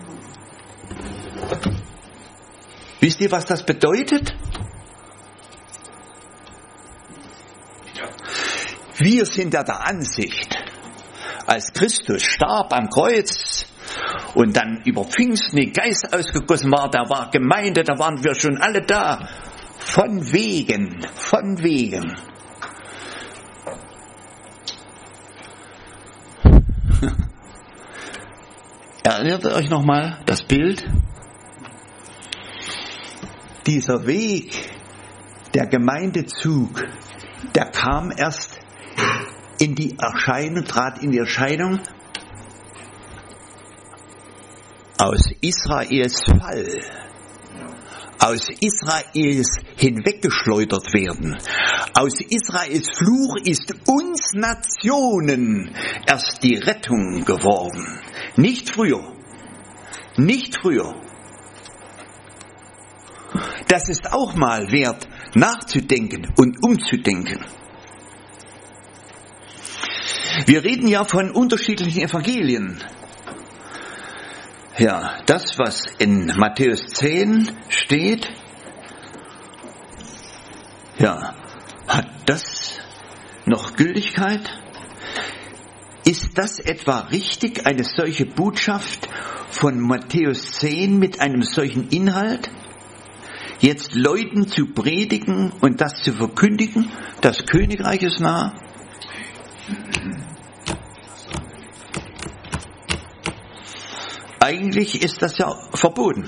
A: Wisst ihr, was das bedeutet? Wir sind ja der Ansicht, als Christus starb am Kreuz und dann über Pfingsten der Geist ausgegossen war, da war Gemeinde, da waren wir schon alle da. Von wegen, von wegen. Erinnert euch nochmal das Bild? Dieser Weg, der Gemeindezug, der kam erst in die Erscheinung, trat in die Erscheinung aus Israels Fall, aus Israels hinweggeschleudert werden. Aus Israels Fluch ist uns Nationen erst die Rettung geworden. Nicht früher. Nicht früher. Das ist auch mal wert, nachzudenken und umzudenken. Wir reden ja von unterschiedlichen Evangelien. Ja, das, was in Matthäus zehn steht, ja, hat das noch Gültigkeit? Ist das etwa richtig, eine solche Botschaft von Matthäus zehn mit einem solchen Inhalt? Jetzt Leuten zu predigen und das zu verkündigen, das Königreich ist nah? Eigentlich ist das ja verboten.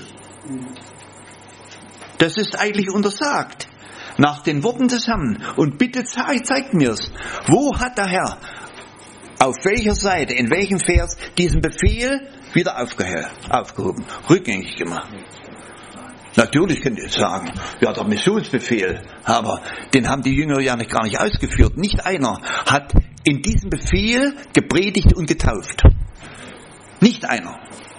A: Das ist eigentlich untersagt. Nach den Worten des Herrn. Und bitte zeigt, zeigt mir's. Wo hat der Herr, auf welcher Seite, in welchem Vers diesen Befehl wieder aufge- aufgehoben, rückgängig gemacht? Natürlich könnt ihr sagen, ja, der Missionsbefehl, aber den haben die Jünger ja nicht, gar nicht ausgeführt. Nicht einer hat in diesem Befehl gepredigt und getauft. Nicht einer.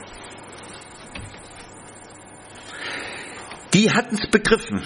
A: Die hatten es begriffen.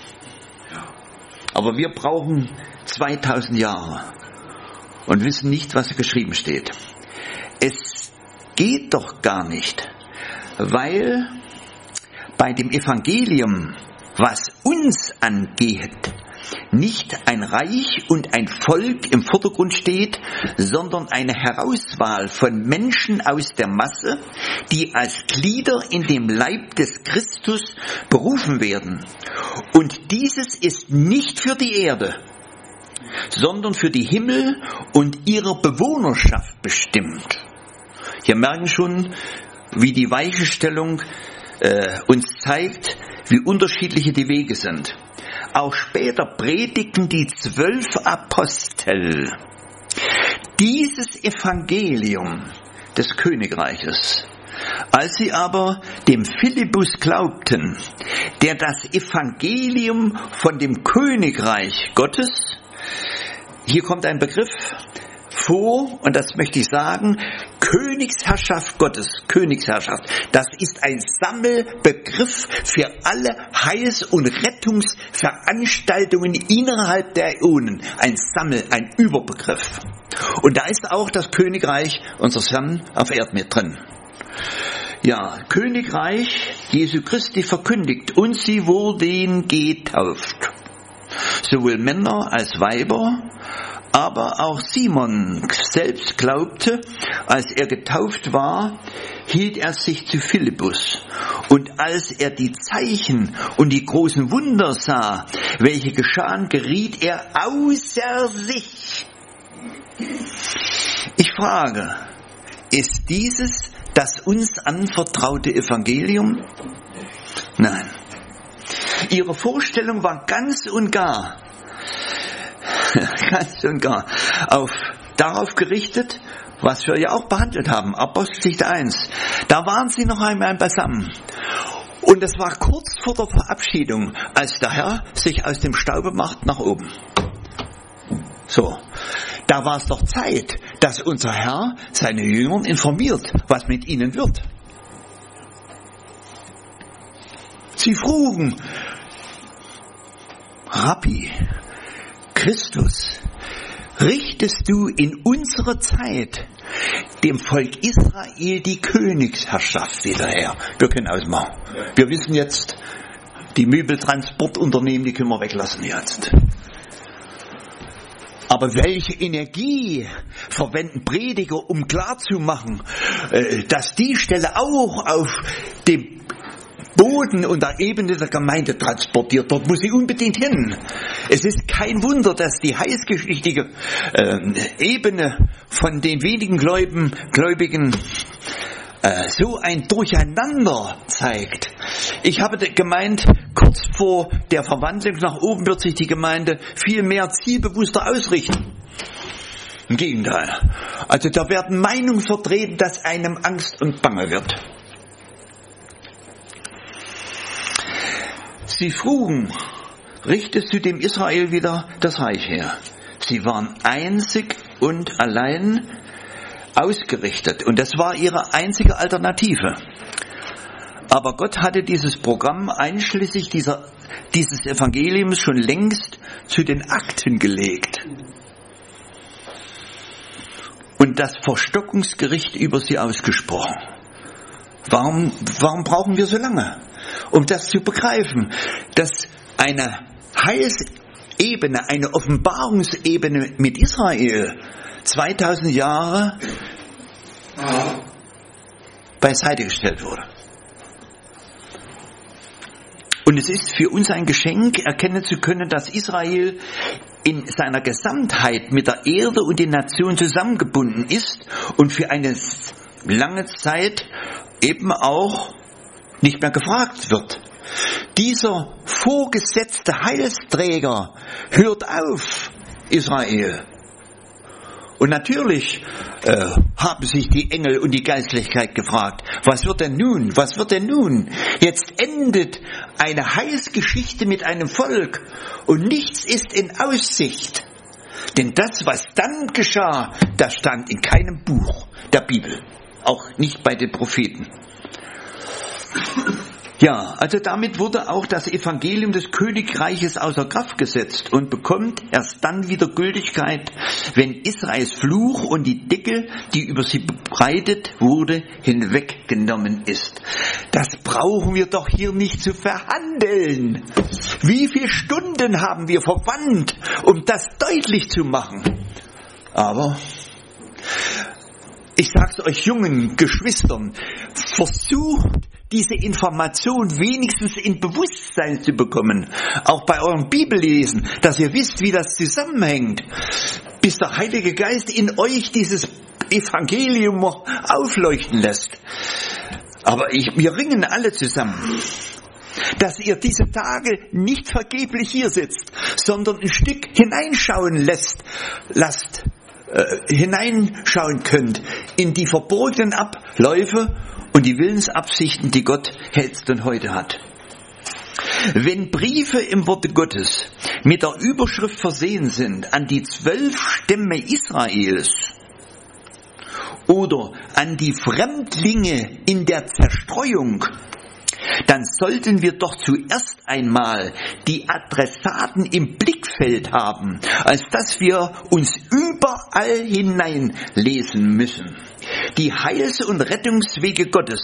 A: Aber wir brauchen zweitausend Jahre und wissen nicht, was geschrieben steht. Es geht doch gar nicht, weil bei dem Evangelium, was uns angeht, nicht ein Reich und ein Volk im Vordergrund steht, sondern eine Herauswahl von Menschen aus der Masse, die als Glieder in dem Leib des Christus berufen werden. Und dieses ist nicht für die Erde, sondern für die Himmel und ihre Bewohnerschaft bestimmt. Wir merken schon, wie die Weichenstellung äh, uns zeigt, wie unterschiedliche die Wege sind. Auch später predigten die zwölf Apostel dieses Evangelium des Königreiches. Als sie aber dem Philippus glaubten, der das Evangelium von dem Königreich Gottes, hier kommt ein Begriff vor, und das möchte ich sagen, Königsherrschaft Gottes, Königsherrschaft, das ist ein Sammelbegriff für alle Heils- und Rettungsveranstaltungen innerhalb der Äonen, ein Sammel, ein Überbegriff. Und da ist auch das Königreich unseres Herrn auf Erden mit drin. Ja, Königreich Jesu Christi verkündigt und sie wurden getauft. Sowohl Männer als Weiber, aber auch Simon selbst glaubte, als er getauft war, hielt er sich zu Philippus. Und als er die Zeichen und die großen Wunder sah, welche geschahen, geriet er außer sich. Ich frage, ist dieses das uns anvertraute Evangelium? Nein. Ihre Vorstellung war ganz und gar, ganz und gar auf, darauf gerichtet, was wir ja auch behandelt haben, Apostelgeschichte eins. Da waren sie noch einmal beisammen. Und es war kurz vor der Verabschiedung, als der Herr sich aus dem Staube macht nach oben. So, da war es doch Zeit, dass unser Herr seine Jünger informiert, was mit ihnen wird. Sie frugen, Rabbi, Christus, richtest du in unserer Zeit dem Volk Israel die Königsherrschaft wieder her? Wir können ausmachen. Wir wissen jetzt, die Möbeltransportunternehmen, die können wir weglassen jetzt. Aber welche Energie verwenden Prediger, um klarzumachen, dass die Stelle auch auf dem Boden und der Ebene der Gemeinde transportiert. Dort muss sie unbedingt hin. Es ist kein Wunder, dass die heilsgeschichtliche äh, Ebene von den wenigen Gläubigen, Gläubigen äh, so ein Durcheinander zeigt. Ich habe gemeint, kurz vor der Verwandlung nach oben wird sich die Gemeinde viel mehr zielbewusster ausrichten. Im Gegenteil. Also da werden Meinungen vertreten, dass einem Angst und Bange wird. Sie frugen, richtest du dem Israel wieder das Reich her? Sie waren einzig und allein ausgerichtet und das war ihre einzige Alternative. Aber Gott hatte dieses Programm einschließlich dieser, dieses Evangeliums schon längst zu den Akten gelegt. und das Verstockungsgericht über sie ausgesprochen. Warum, warum brauchen wir so lange, um das zu begreifen, dass eine Heilsebene, eine Offenbarungsebene mit Israel zweitausend Jahre beiseite gestellt wurde? Und es ist für uns ein Geschenk, erkennen zu können, dass Israel in seiner Gesamtheit mit der Erde und den Nationen zusammengebunden ist und für eine lange Zeit eben auch nicht mehr gefragt wird. Dieser vorgesetzte Heilsträger hört auf, Israel. Und natürlich äh, haben sich die Engel und die Geistlichkeit gefragt, was wird denn nun, was wird denn nun? Jetzt endet eine Heilsgeschichte mit einem Volk und nichts ist in Aussicht. Denn das, was dann geschah, das stand in keinem Buch der Bibel, auch nicht bei den Propheten. Ja, also damit wurde auch das Evangelium des Königreiches außer Kraft gesetzt und bekommt erst dann wieder Gültigkeit, wenn Israels Fluch und die Decke, die über sie verbreitet wurde, hinweggenommen ist. Das brauchen wir doch hier nicht zu verhandeln. Wie viele Stunden haben wir verwandt, um das deutlich zu machen? Aber ich sag's euch jungen Geschwistern, versucht diese Information wenigstens in Bewusstsein zu bekommen, auch bei eurem Bibellesen, dass ihr wisst, wie das zusammenhängt, bis der Heilige Geist in euch dieses Evangelium aufleuchten lässt. Aber ich, wir ringen alle zusammen, dass ihr diese Tage nicht vergeblich hier sitzt, sondern ein Stück hineinschauen lässt, lasst, äh, hineinschauen könnt in die verborgenen Abläufe und die Willensabsichten, die Gott jetzt und heute hat. Wenn Briefe im Worte Gottes mit der Überschrift versehen sind an die zwölf Stämme Israels oder an die Fremdlinge in der Zerstreuung, dann sollten wir doch zuerst einmal die Adressaten im Blickfeld haben, als dass wir uns überall hineinlesen müssen. Die Heils- und Rettungswege Gottes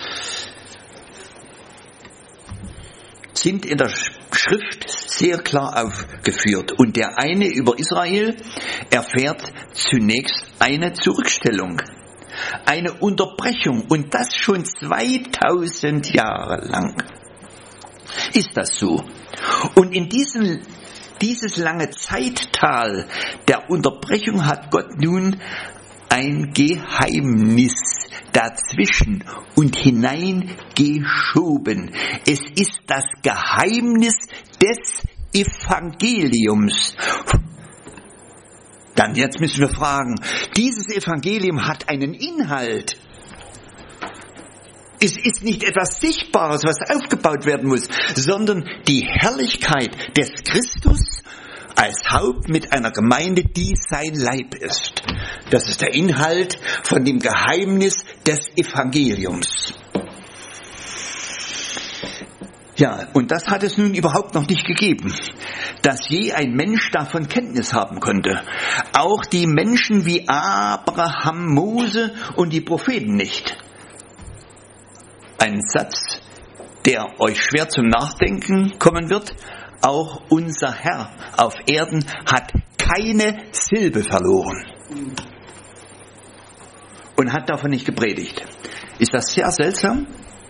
A: sind in der Schrift sehr klar aufgeführt. Und der eine über Israel erfährt zunächst eine Zurückstellung, eine Unterbrechung, und das schon zweitausend Jahre lang. Ist das so? Und in diesem, dieses lange Zeittal der Unterbrechung hat Gott nun ein Geheimnis dazwischen und hineingeschoben. Es ist das Geheimnis des Evangeliums. Dann jetzt müssen wir fragen, dieses Evangelium hat einen Inhalt. Es ist nicht etwas Sichtbares, was aufgebaut werden muss, sondern die Herrlichkeit des Christus als Haupt mit einer Gemeinde, die sein Leib ist. Das ist der Inhalt von dem Geheimnis des Evangeliums. Ja, und das hat es nun überhaupt noch nicht gegeben, dass je ein Mensch davon Kenntnis haben konnte. Auch die Menschen wie Abraham, Mose und die Propheten nicht. Ein Satz, der euch schwer zum Nachdenken kommen wird. Auch unser Herr auf Erden hat keine Silbe verloren und hat davon nicht gepredigt. Ist das sehr seltsam?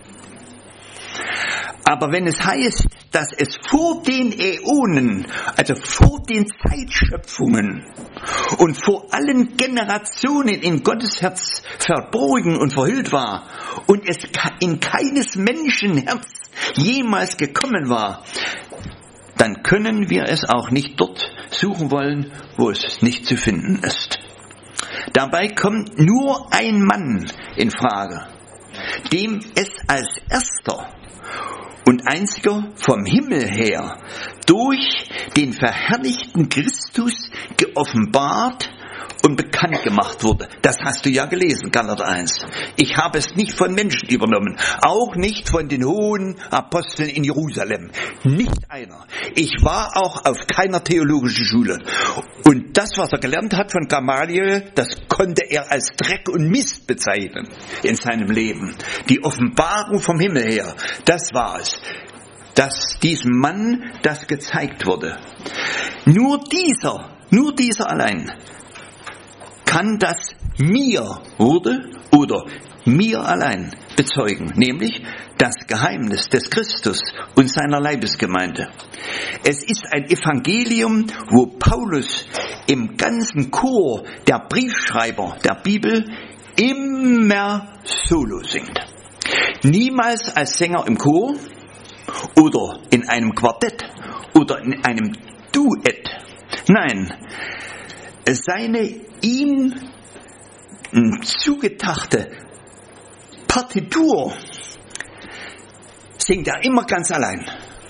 A: Aber wenn es heißt, dass es vor den Äonen, also vor den Zeitschöpfungen und vor allen Generationen in Gottes Herz verborgen und verhüllt war und es in keines Menschen Herz jemals gekommen war, dann können wir es auch nicht dort suchen wollen, wo es nicht zu finden ist. Dabei kommt nur ein Mann in Frage, dem es als erster und einziger vom Himmel her durch den verherrlichten Christus geoffenbart und bekannt gemacht wurde. Das hast du ja gelesen, Galater eins. Ich habe es nicht von Menschen übernommen, auch nicht von den hohen Aposteln in Jerusalem. Nicht einer. Ich war auch auf keiner theologischen Schule. Und das, was er gelernt hat von Gamaliel, das konnte er als Dreck und Mist bezeichnen in seinem Leben. Die Offenbarung vom Himmel her, das war es, dass diesem Mann das gezeigt wurde. Nur dieser, nur dieser allein kann das mir wurde oder mir allein bezeugen, nämlich das Geheimnis des Christus und seiner Leibesgemeinde. Es ist ein Evangelium, wo Paulus im ganzen Chor der Briefschreiber der Bibel immer solo singt. Niemals als Sänger im Chor oder in einem Quartett oder in einem Duett. Nein, seine ihm zugedachte Partitur singt er immer ganz allein.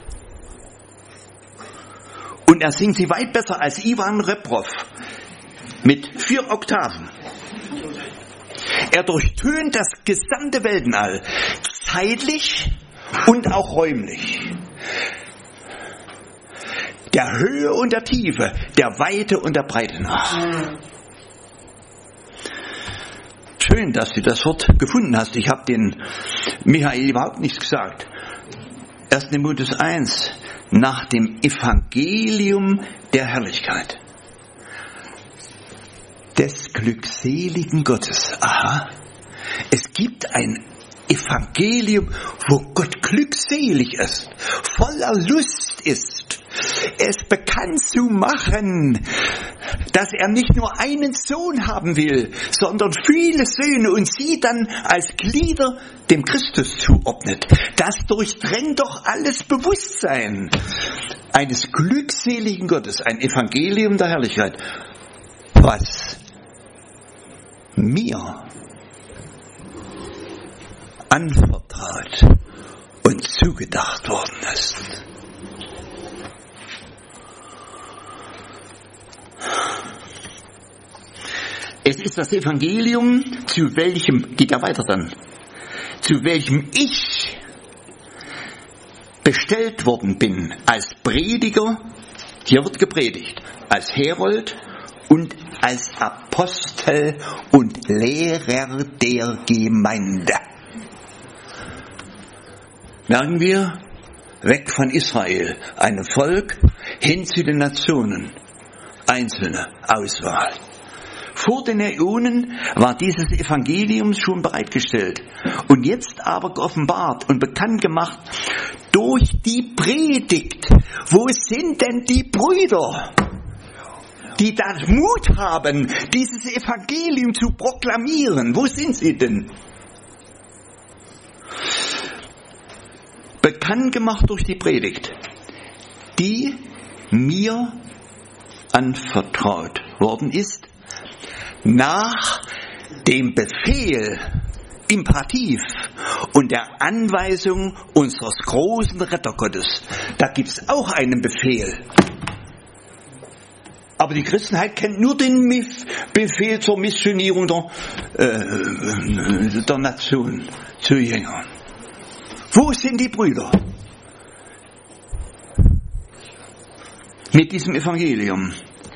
A: Und er singt sie weit besser als Ivan Reprov mit vier Oktaven. Er durchtönt das gesamte Weltenall, zeitlich und auch räumlich. Der Höhe und der Tiefe, der Weite und der Breite nach. Schön, dass du das Wort gefunden hast. Ich habe den Michael überhaupt nichts gesagt. erster Timotheus eins, nach dem Evangelium der Herrlichkeit des glückseligen Gottes. Aha, es gibt ein Evangelium, wo Gott glückselig ist, voller Lust ist, es bekannt zu machen, dass er nicht nur einen Sohn haben will, sondern viele Söhne und sie dann als Glieder dem Christus zuordnet. Das durchdrängt doch alles Bewusstsein eines glückseligen Gottes, ein Evangelium der Herrlichkeit, was mir anvertraut und zugedacht worden ist. Es ist das Evangelium, zu welchem, geht ja weiter dann, zu welchem ich bestellt worden bin als Prediger, hier wird gepredigt, als Herold und als Apostel und Lehrer der Gemeinde. Merken wir, weg von Israel, ein Volk, hin zu den Nationen, einzelne Auswahl. Vor den Äonen war dieses Evangelium schon bereitgestellt und jetzt aber geoffenbart und bekannt gemacht durch die Predigt. Wo sind denn die Brüder, die da Mut haben, dieses Evangelium zu proklamieren? Wo sind sie denn? Bekannt gemacht durch die Predigt, die mir anvertraut worden ist, nach dem Befehl, Imperativ und der Anweisung unseres großen Rettergottes. Da gibt es auch einen Befehl. Aber die Christenheit kennt nur den Befehl zur Missionierung der, äh, der Nation zu Jüngern. Wo sind die Brüder? Mit diesem Evangelium.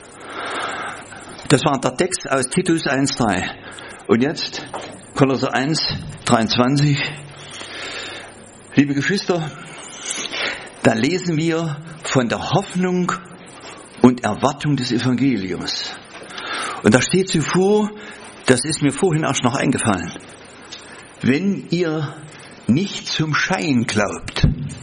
A: Das war der Text aus Titus eins drei. Und jetzt Kolosser eins dreiundzwanzig. Liebe Geschwister, da lesen wir von der Hoffnung und Erwartung des Evangeliums. Und da steht zuvor, das ist mir vorhin erst noch eingefallen, wenn ihr nicht zum Schein glaubt,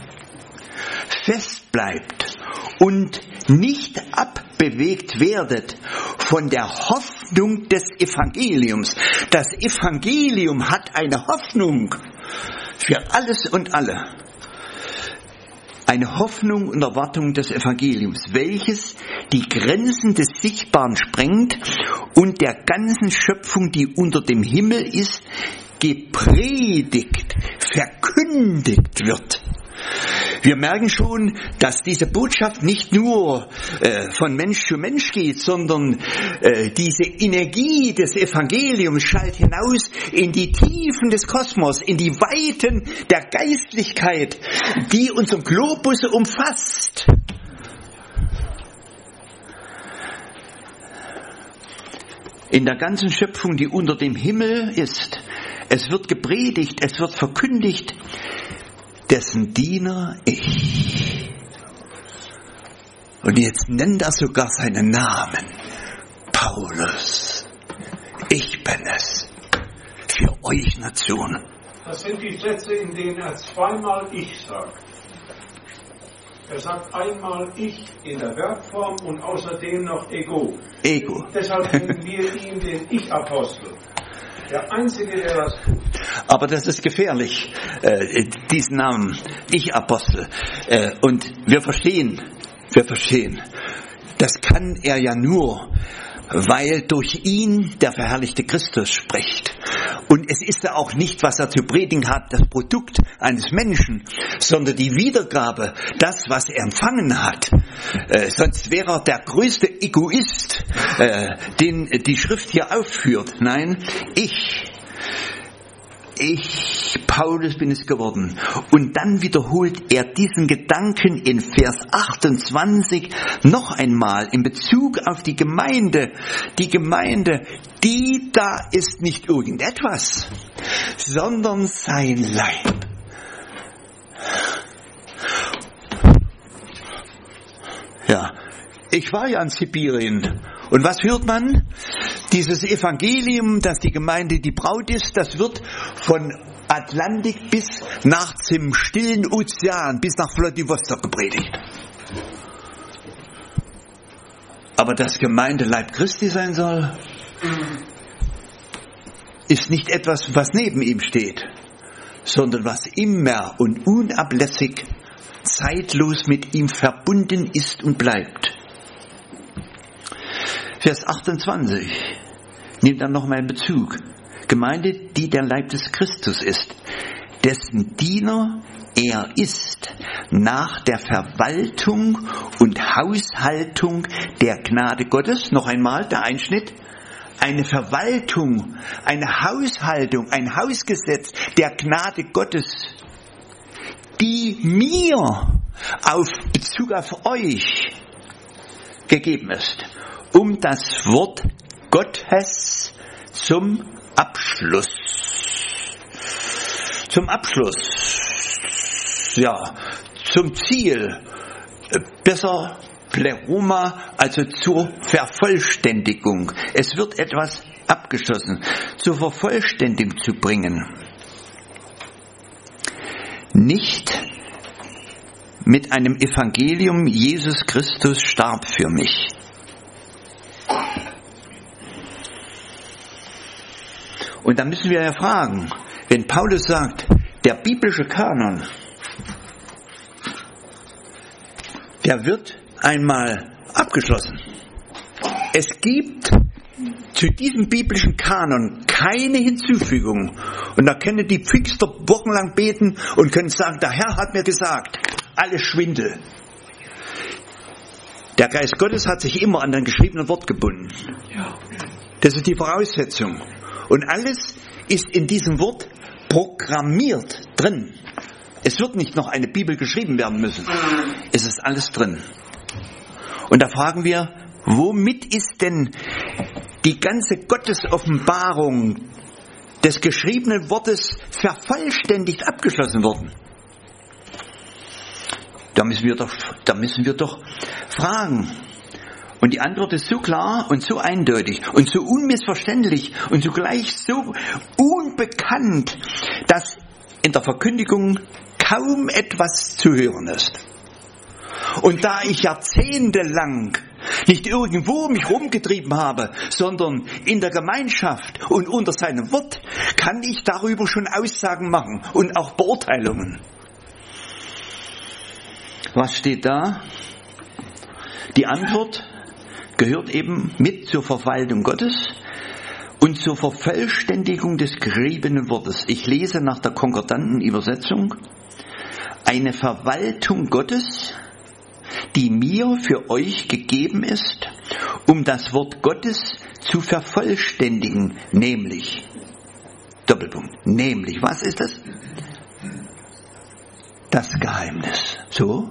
A: fest bleibt und nicht abbewegt werdet von der Hoffnung des Evangeliums. Das Evangelium hat eine Hoffnung für alles und alle. Eine Hoffnung und Erwartung des Evangeliums, welches die Grenzen des Sichtbaren sprengt und der ganzen Schöpfung, die unter dem Himmel ist, gepredigt, verkündigt wird. Wir merken schon, dass diese Botschaft nicht nur äh, von Mensch zu Mensch geht, sondern äh, diese Energie des Evangeliums schallt hinaus in die Tiefen des Kosmos, in die Weiten der Geistlichkeit, die unseren Globus umfasst. In der ganzen Schöpfung, die unter dem Himmel ist, es wird gepredigt, es wird verkündigt, dessen Diener ich. Und jetzt nennt er sogar seinen Namen. Paulus. Ich bin es. Für euch Nation.
B: Das sind die Sätze, in denen er zweimal ich sagt. Er sagt einmal ich in der Verbform und außerdem noch Ego.
A: Ego.
B: Deshalb nennen wir ihn den Ich-Apostel. Der Einzige, der das tut.
A: Aber das ist gefährlich, äh, diesen Namen, Ich-Apostel. Äh, und wir verstehen, wir verstehen, das kann er ja nur, weil durch ihn der verherrlichte Christus spricht. Und es ist ja auch nicht, was er zu predigen hat, das Produkt eines Menschen, sondern die Wiedergabe, das, was er empfangen hat. Äh, sonst wäre er der größte Egoist, äh, den die Schrift hier aufführt. Nein, ich, ich, Paulus bin es geworden. Und dann wiederholt er diesen Gedanken in Vers achtundzwanzig noch einmal in Bezug auf die Gemeinde. Die Gemeinde, die da ist nicht irgendetwas, sondern sein Leib. Ja, ich war ja in Sibirien. Und was hört man? Dieses Evangelium, dass die Gemeinde die Braut ist, das wird von Atlantik bis nach zum stillen Ozean, bis nach Wladiwostok gepredigt. Aber dass Gemeinde Leib Christi sein soll, ist nicht etwas, was neben ihm steht, sondern was immer und unablässig, zeitlos mit ihm verbunden ist und bleibt. Vers achtundzwanzig nimmt dann nochmal in Bezug. Gemeinde, die der Leib des Christus ist, dessen Diener er ist, nach der Verwaltung und Haushaltung der Gnade Gottes. Noch einmal der Einschnitt. Eine Verwaltung, eine Haushaltung, ein Hausgesetz der Gnade Gottes, die mir auf Bezug auf euch gegeben ist, um das Wort Gottes zum Abschluss. Zum Abschluss. Ja, zum Ziel. Besser Pleroma, also zur Vervollständigung. Es wird etwas abgeschlossen. Zur Vervollständigung zu bringen. Nicht mit einem Evangelium, Jesus Christus starb für mich. Und da müssen wir ja fragen, wenn Paulus sagt, der biblische Kanon, der wird einmal abgeschlossen. Es gibt zu diesem biblischen Kanon keine Hinzufügung. Und da können die Pfingster wochenlang beten und können sagen, der Herr hat mir gesagt, alles Schwindel. Der Geist Gottes hat sich immer an das geschriebene Wort gebunden. Das ist die Voraussetzung. Und alles ist in diesem Wort programmiert drin. Es wird nicht noch eine Bibel geschrieben werden müssen. Es ist alles drin. Und da fragen wir, womit ist denn die ganze Gottesoffenbarung des geschriebenen Wortes vervollständigt abgeschlossen worden? Da müssen wir doch, da müssen wir doch fragen. Und die Antwort ist so klar und so eindeutig und so unmissverständlich und zugleich so unbekannt, dass in der Verkündigung kaum etwas zu hören ist. Und da ich jahrzehntelang nicht irgendwo mich rumgetrieben habe, sondern in der Gemeinschaft und unter seinem Wort, kann ich darüber schon Aussagen machen und auch Beurteilungen. Was steht da? Die Antwort gehört eben mit zur Verwaltung Gottes und zur Vervollständigung des geschriebenen Wortes. Ich lese nach der konkordanten Übersetzung. eine Verwaltung Gottes, die mir für euch gegeben ist, um das Wort Gottes zu vervollständigen, nämlich, Doppelpunkt, nämlich, was ist das? Das Geheimnis. So?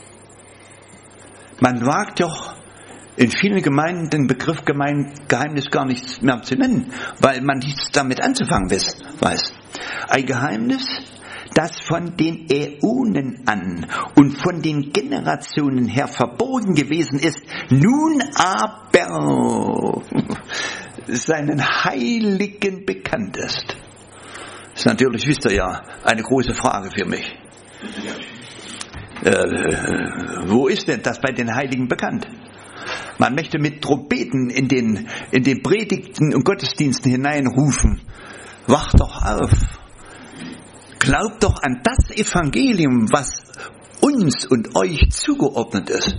A: Man wagt doch in vielen Gemeinden den Begriff Geheimnis gar nichts mehr zu nennen, weil man nichts damit anzufangen weiß. Ein Geheimnis, das von den Äonen an und von den Generationen her verborgen gewesen ist, nun aber seinen Heiligen bekannt ist. Das ist natürlich, wisst ihr ja, eine große Frage für mich. Äh, wo ist denn das bei den Heiligen bekannt? Man möchte mit Trompeten in den, in den Predigten und Gottesdiensten hineinrufen. Wacht doch auf. Glaubt doch an das Evangelium, was uns und euch zugeordnet ist.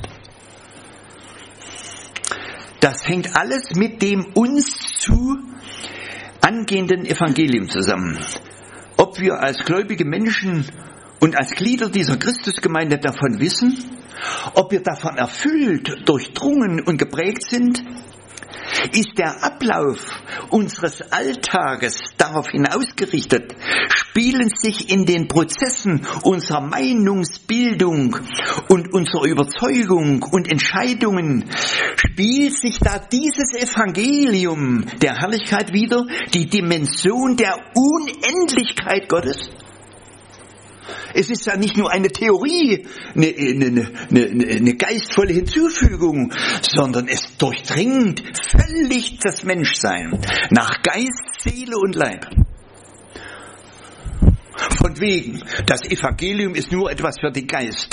A: Das hängt alles mit dem uns zu angehenden Evangelium zusammen. Ob wir als gläubige Menschen und als Glieder dieser Christusgemeinde davon wissen, ob wir davon erfüllt, durchdrungen und geprägt sind, ist der Ablauf unseres Alltages daraufhin ausgerichtet, spielen sich in den Prozessen unserer Meinungsbildung und unserer Überzeugung und Entscheidungen, spielt sich da dieses Evangelium der Herrlichkeit wider, die Dimension der Unendlichkeit Gottes? Es ist ja nicht nur eine Theorie, eine, eine, eine, eine geistvolle Hinzufügung, sondern es durchdringt völlig das Menschsein nach Geist, Seele und Leib. Von wegen, das Evangelium ist nur etwas für den Geist.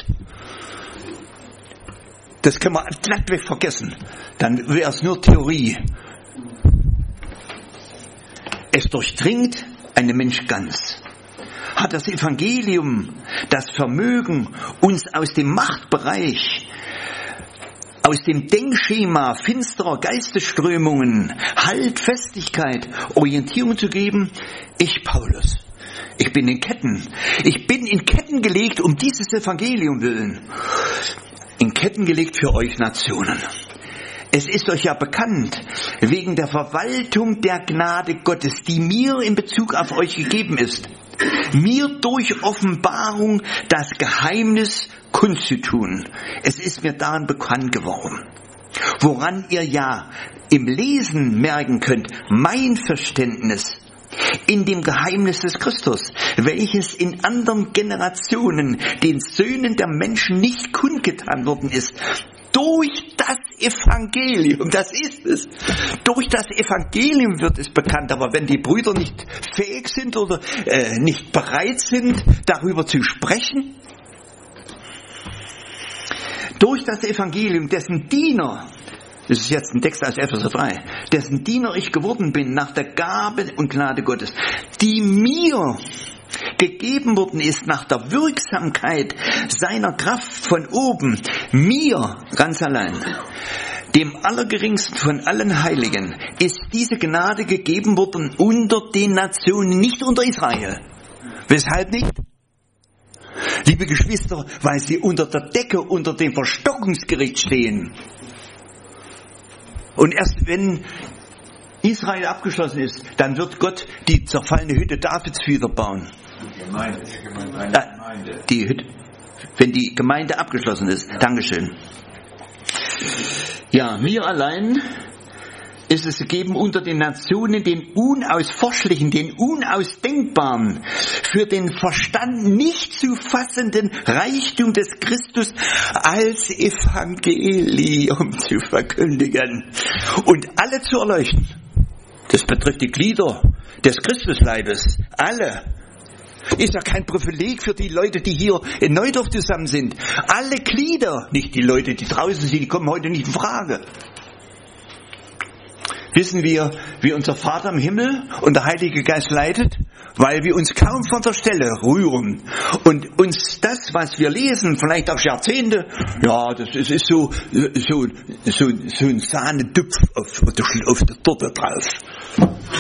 A: Das können wir glattweg vergessen. Dann wäre es nur Theorie. Es durchdringt einen Mensch ganz. Hat das Evangelium das Vermögen, uns aus dem Machtbereich, aus dem Denkschema finsterer Geistesströmungen Halt, Festigkeit, Orientierung zu geben? Ich, Paulus, ich bin in Ketten. Ich bin in Ketten gelegt um dieses Evangelium willen. In Ketten gelegt für euch Nationen. Es ist euch ja bekannt, wegen der Verwaltung der Gnade Gottes, die mir in Bezug auf euch gegeben ist, mir durch Offenbarung das Geheimnis kundzutun. Es ist mir daran bekannt geworden, woran ihr ja im Lesen merken könnt, mein Verständnis in dem Geheimnis des Christus, welches in anderen Generationen den Söhnen der Menschen nicht kundgetan worden ist, durch das Evangelium, das ist es. Durch das Evangelium wird es bekannt. Aber wenn die Brüder nicht fähig sind oder äh, nicht bereit sind, darüber zu sprechen, durch das Evangelium, dessen Diener, das ist jetzt ein Text aus Epheser drei, dessen Diener ich geworden bin nach der Gabe und Gnade Gottes, die mir gegeben worden ist nach der Wirksamkeit seiner Kraft von oben, mir ganz allein, dem Allergeringsten von allen Heiligen, ist diese Gnade gegeben worden unter den Nationen, nicht unter Israel. Weshalb nicht? Liebe Geschwister, weil sie unter der Decke, unter dem Verstockungsgericht stehen. Und erst wenn Israel abgeschlossen ist, dann wird Gott die zerfallene Hütte Davids wieder bauen.
B: Die Gemeinde, die Gemeinde.
A: Die Hütte, wenn die Gemeinde abgeschlossen ist. Ja. Dankeschön. Ja, mir allein ist es gegeben unter den Nationen den unausforschlichen, den unausdenkbaren, für den Verstand nicht zu fassenden Reichtum des Christus als Evangelium zu verkündigen und alle zu erleuchten. Das betrifft die Glieder des Christusleibes, alle. Ist ja kein Privileg für die Leute, die hier in Neudorf zusammen sind. Alle Glieder, nicht die Leute, die draußen sind, die kommen heute nicht in Frage. Wissen wir, wie unser Vater im Himmel und der Heilige Geist leitet? Weil wir uns kaum von der Stelle rühren und uns das, was wir lesen, vielleicht auch Jahrzehnte, ja, das ist, ist so, so, so, so ein Sahnedupf auf, auf der Torte drauf.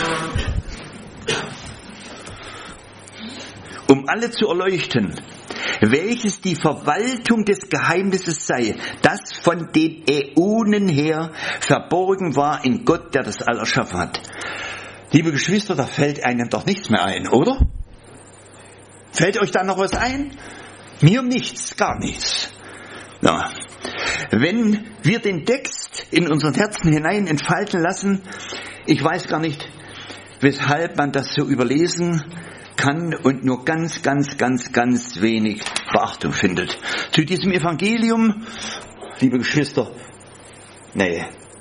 A: Um alle zu erleuchten, welches die Verwaltung des Geheimnisses sei, das von den Äonen her verborgen war in Gott, der das alles erschaffen hat. Liebe Geschwister, da fällt einem doch nichts mehr ein, oder? Fällt euch da noch was ein? Mir nichts, gar nichts. Ja. Wenn wir den Text in unseren Herzen hinein entfalten lassen, ich weiß gar nicht, weshalb man das so überlesen kann und nur ganz, ganz, ganz, ganz wenig Beachtung findet. Zu diesem Evangelium, liebe Geschwister, nee.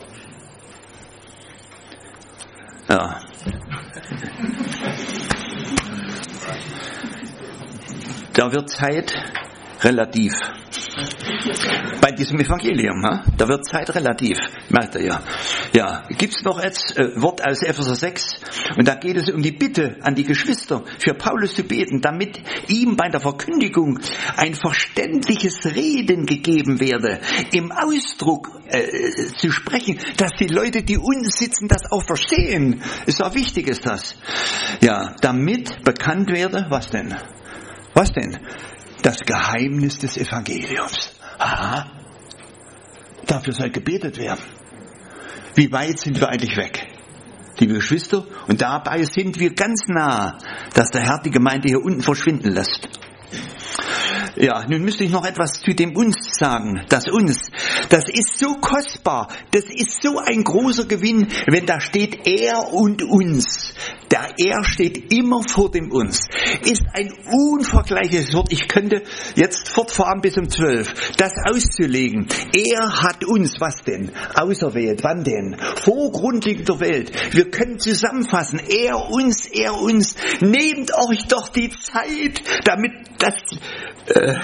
A: Ja. Da wird Zeit relativ. Bei diesem Evangelium, ha? Da wird Zeit relativ, merkt ihr ja. Ja, gibt's noch jetzt äh, Wort aus Epheser sechs, und da geht es um die Bitte an die Geschwister, für Paulus zu beten, damit ihm bei der Verkündigung ein verständliches Reden gegeben werde, im Ausdruck äh, zu sprechen, dass die Leute, die unten sitzen, das auch verstehen. Ist auch wichtig, ist das. Ja, damit bekannt werde, was denn? Was denn? Das Geheimnis des Evangeliums. Aha. Dafür soll gebetet werden. Wie weit sind wir eigentlich weg, liebe Geschwister? Und dabei sind wir ganz nah, dass der Herr die Gemeinde hier unten verschwinden lässt. Ja, nun müsste ich noch etwas zu dem Uns sagen. Das Uns, das ist so kostbar, das ist so ein großer Gewinn, wenn da steht er und uns. Der Er steht immer vor dem Uns. Ist ein unvergleichliches Wort. Ich könnte jetzt fortfahren bis um zwölf, das auszulegen. Er hat uns, was denn? Auserwählt. Wann denn? Vor Grundlegung der Welt. Wir können zusammenfassen. Er uns, er uns. Nehmt euch doch die Zeit, damit das, äh,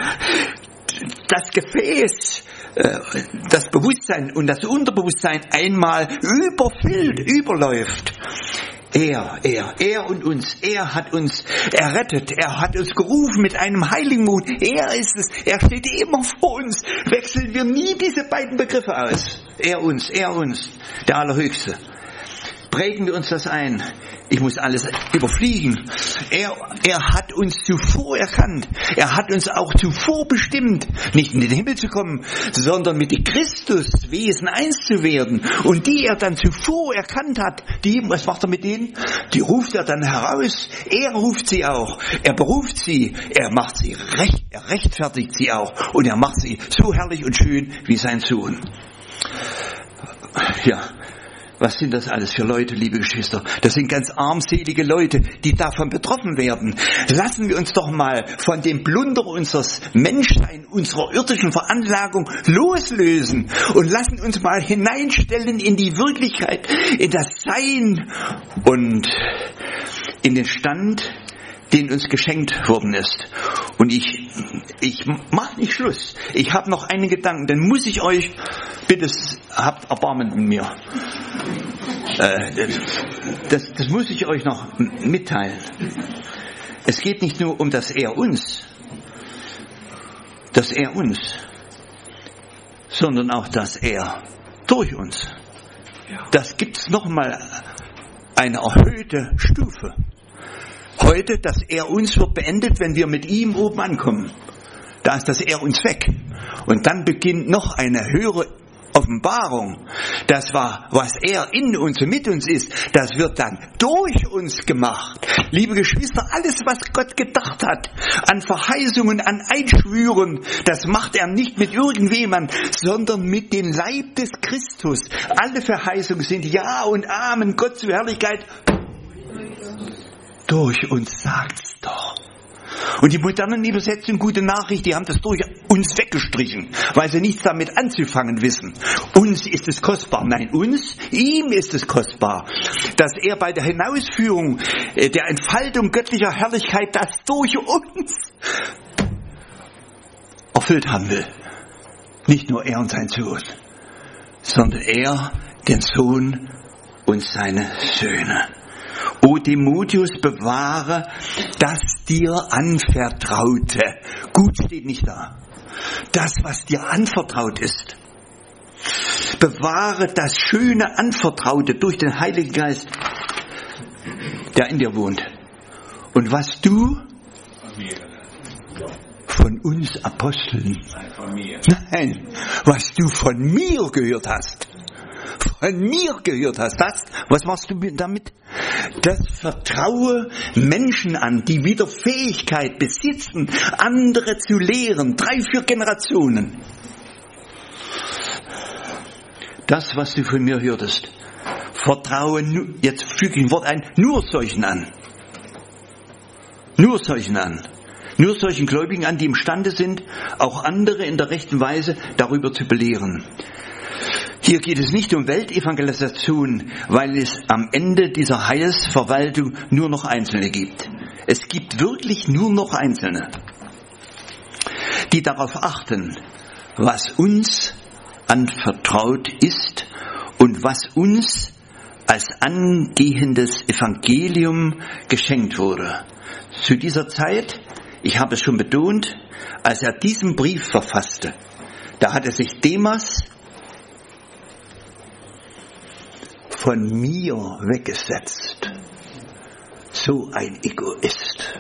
A: das Gefäß, äh, das Bewusstsein und das Unterbewusstsein einmal überfüllt, überläuft. Er, er, er und uns, er hat uns errettet, er hat uns gerufen mit einem heiligen Mut, er ist es, er steht immer vor uns, wechseln wir nie diese beiden Begriffe aus. Er uns, er uns, der Allerhöchste. Prägen wir uns das ein. Ich muss alles überfliegen. Er, er hat uns zuvor erkannt. Er hat uns auch zuvor bestimmt, nicht in den Himmel zu kommen, sondern mit dem Christuswesen eins zu werden. Und die er dann zuvor erkannt hat, die, was macht er mit denen? Die ruft er dann heraus. Er ruft sie auch. Er beruft sie. Er macht sie recht, er rechtfertigt sie auch. Und er macht sie so herrlich und schön wie sein Sohn. Ja. Was sind das alles für Leute, liebe Geschwister? Das sind ganz armselige Leute, die davon betroffen werden. Lassen wir uns doch mal von dem Plunder unseres Menschseins, unserer irdischen Veranlagung loslösen und lassen uns mal hineinstellen in die Wirklichkeit, in das Sein und in den Stand, den uns geschenkt worden ist. Und ich, ich mach nicht Schluss. Ich habe noch einen Gedanken, den muss ich euch, bitte habt Erbarmen mit mir. Äh, das, das muss ich euch noch mitteilen. Es geht nicht nur um das Er uns, das Er uns, sondern auch das Er durch uns. Das gibt's noch mal eine erhöhte Stufe. Heute, das Er uns wird beendet, wenn wir mit ihm oben ankommen. Da ist das Er uns weg. Und dann beginnt noch eine höhere Offenbarung. Das war, was er in uns und mit uns ist, das wird dann durch uns gemacht. Liebe Geschwister, alles, was Gott gedacht hat, an Verheißungen, an Einschwüren, das macht er nicht mit irgendwem, sondern mit dem Leib des Christus. Alle Verheißungen sind Ja und Amen, Gott zur Herrlichkeit. Durch uns sagt's doch. Und die modernen Übersetzungen, gute Nachricht, die haben das durch uns weggestrichen, weil sie nichts damit anzufangen wissen. Uns ist es kostbar. Nein, uns, ihm ist es kostbar, dass er bei der Hinausführung der Entfaltung göttlicher Herrlichkeit das durch uns erfüllt haben will. Nicht nur er und sein Sohn, sondern er, den Sohn und seine Söhne. O Timotheus, bewahre das dir Anvertraute. Gut steht nicht da. Das, was dir anvertraut ist. Bewahre das schöne Anvertraute durch den Heiligen Geist, der in dir wohnt. Und was du von uns Aposteln.
B: Nein, von mir.
A: Nein, was du von mir gehört hast. Von mir gehört hast. Das, was machst du damit? Das vertraue Menschen an, die wieder Fähigkeit besitzen, andere zu lehren. Drei, vier Generationen. Das, was du von mir hörtest. Vertraue, jetzt füge ich ein Wort ein, nur solchen an. Nur solchen an. Nur solchen Gläubigen an, die imstande sind, auch andere in der rechten Weise darüber zu belehren. Hier geht es nicht um Weltevangelisation, weil es am Ende dieser Heilsverwaltung nur noch Einzelne gibt. Es gibt wirklich nur noch Einzelne, die darauf achten, was uns anvertraut ist und was uns als angehendes Evangelium geschenkt wurde. Zu dieser Zeit, ich habe es schon betont, als er diesen Brief verfasste, da hatte sich Demas von mir weggesetzt. So ein Egoist.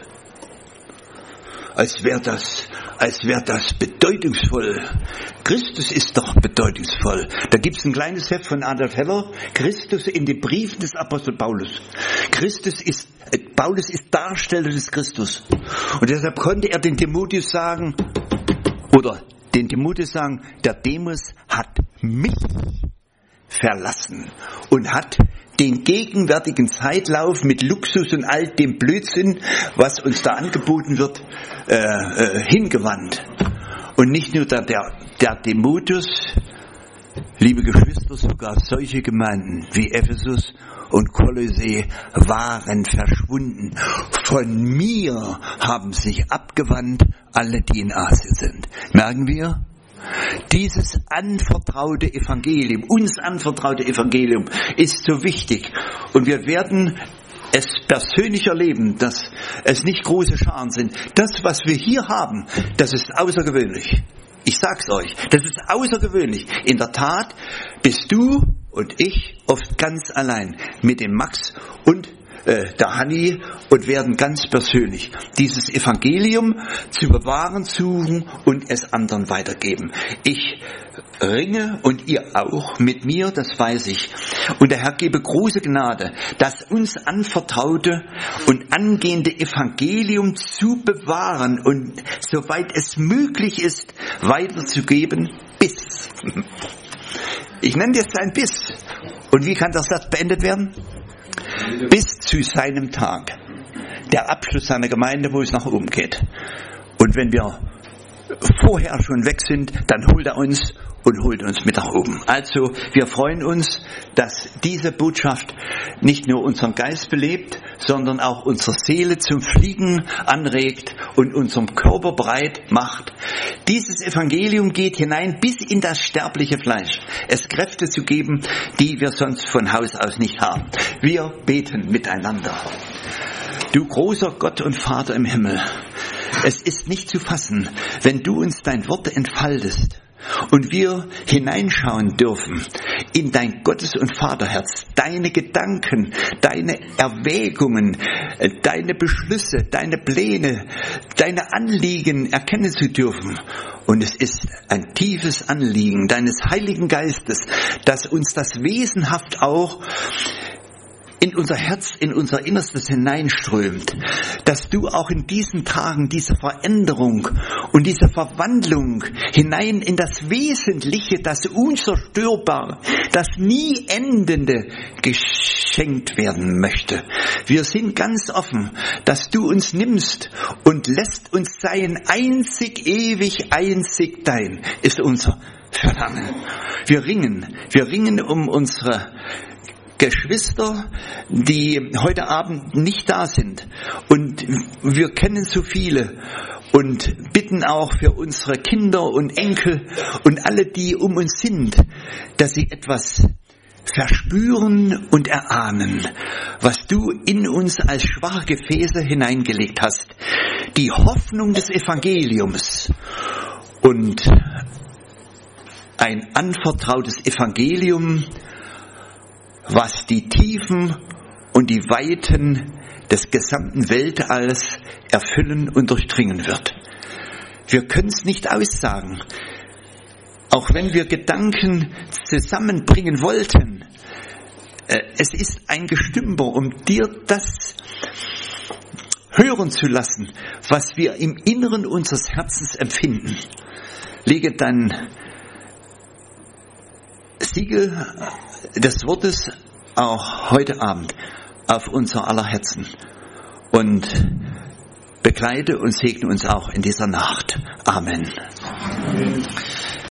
A: Als wäre das, als wäre das bedeutungsvoll. Christus ist doch bedeutungsvoll. Da gibt es ein kleines Heft von Adolf Heller, Christus in den Briefen des Apostel Paulus. Christus ist, äh, Paulus ist Darsteller des Christus. Und deshalb konnte er den Timotheus sagen, oder den Timotheus sagen, der Demas hat mich verlassen und hat den gegenwärtigen Zeitlauf mit Luxus und all dem Blödsinn, was uns da angeboten wird, äh, äh, hingewandt. Und nicht nur der, der, der Timotheus, liebe Geschwister, sogar solche Gemeinden wie Ephesus und Kolossee waren verschwunden. Von mir haben sich abgewandt alle, die in Asien sind. Merken wir? Dieses anvertraute Evangelium, uns anvertraute Evangelium ist so wichtig. Und wir werden es persönlich erleben, dass es nicht große Scharen sind. Das, was wir hier haben, das ist außergewöhnlich. Ich sag's euch, das ist außergewöhnlich. In der Tat bist du und ich oft ganz allein mit dem Max und äh, der Hanni und werden ganz persönlich dieses Evangelium zu bewahren suchen und es anderen weitergeben. Ich ringe und ihr auch mit mir, das weiß ich. Und der Herr gebe große Gnade, das uns anvertraute und angehende Evangelium zu bewahren und soweit es möglich ist, weiterzugeben bis. Ich nenne jetzt ein bis. Und wie kann das Satz beendet werden? Bis zu seinem Tag. Der Abschluss seiner Gemeinde, wo es nach oben geht. Und wenn wir vorher schon weg sind, dann holt er uns und holt uns mit nach oben. Also wir freuen uns, dass diese Botschaft nicht nur unseren Geist belebt, sondern auch unsere Seele zum Fliegen anregt und unseren Körper breit macht. Dieses Evangelium geht hinein bis in das sterbliche Fleisch, es Kräfte zu geben, die wir sonst von Haus aus nicht haben. Wir beten miteinander. Du großer Gott und Vater im Himmel, es ist nicht zu fassen, wenn du uns dein Wort entfaltest und wir hineinschauen dürfen in dein Gottes- und Vaterherz, deine Gedanken, deine Erwägungen, deine Beschlüsse, deine Pläne, deine Anliegen erkennen zu dürfen. Und es ist ein tiefes Anliegen deines Heiligen Geistes, dass uns das wesenhaft auch in unser Herz, in unser Innerstes hineinströmt, dass du auch in diesen Tagen diese Veränderung und diese Verwandlung hinein in das Wesentliche, das Unzerstörbare, das nie Endende geschenkt werden möchte. Wir sind ganz offen, dass du uns nimmst und lässt uns sein, einzig, ewig, einzig dein, ist unser Verlangen. Wir ringen, wir ringen um unsere Geschwister, die heute Abend nicht da sind. Und wir kennen so viele und bitten auch für unsere Kinder und Enkel und alle, die um uns sind, dass sie etwas verspüren und erahnen, was du in uns als schwache Gefäße hineingelegt hast. Die Hoffnung des Evangeliums und ein anvertrautes Evangelium, was die Tiefen und die Weiten des gesamten Weltalls erfüllen und durchdringen wird. Wir können es nicht aussagen. Auch wenn wir Gedanken zusammenbringen wollten, es ist ein Gestümper, um dir das hören zu lassen, was wir im Inneren unseres Herzens empfinden. Lege dann Siegel des Wortes auch heute Abend auf unser aller Herzen und begleite und segne uns auch in dieser Nacht. Amen. Amen.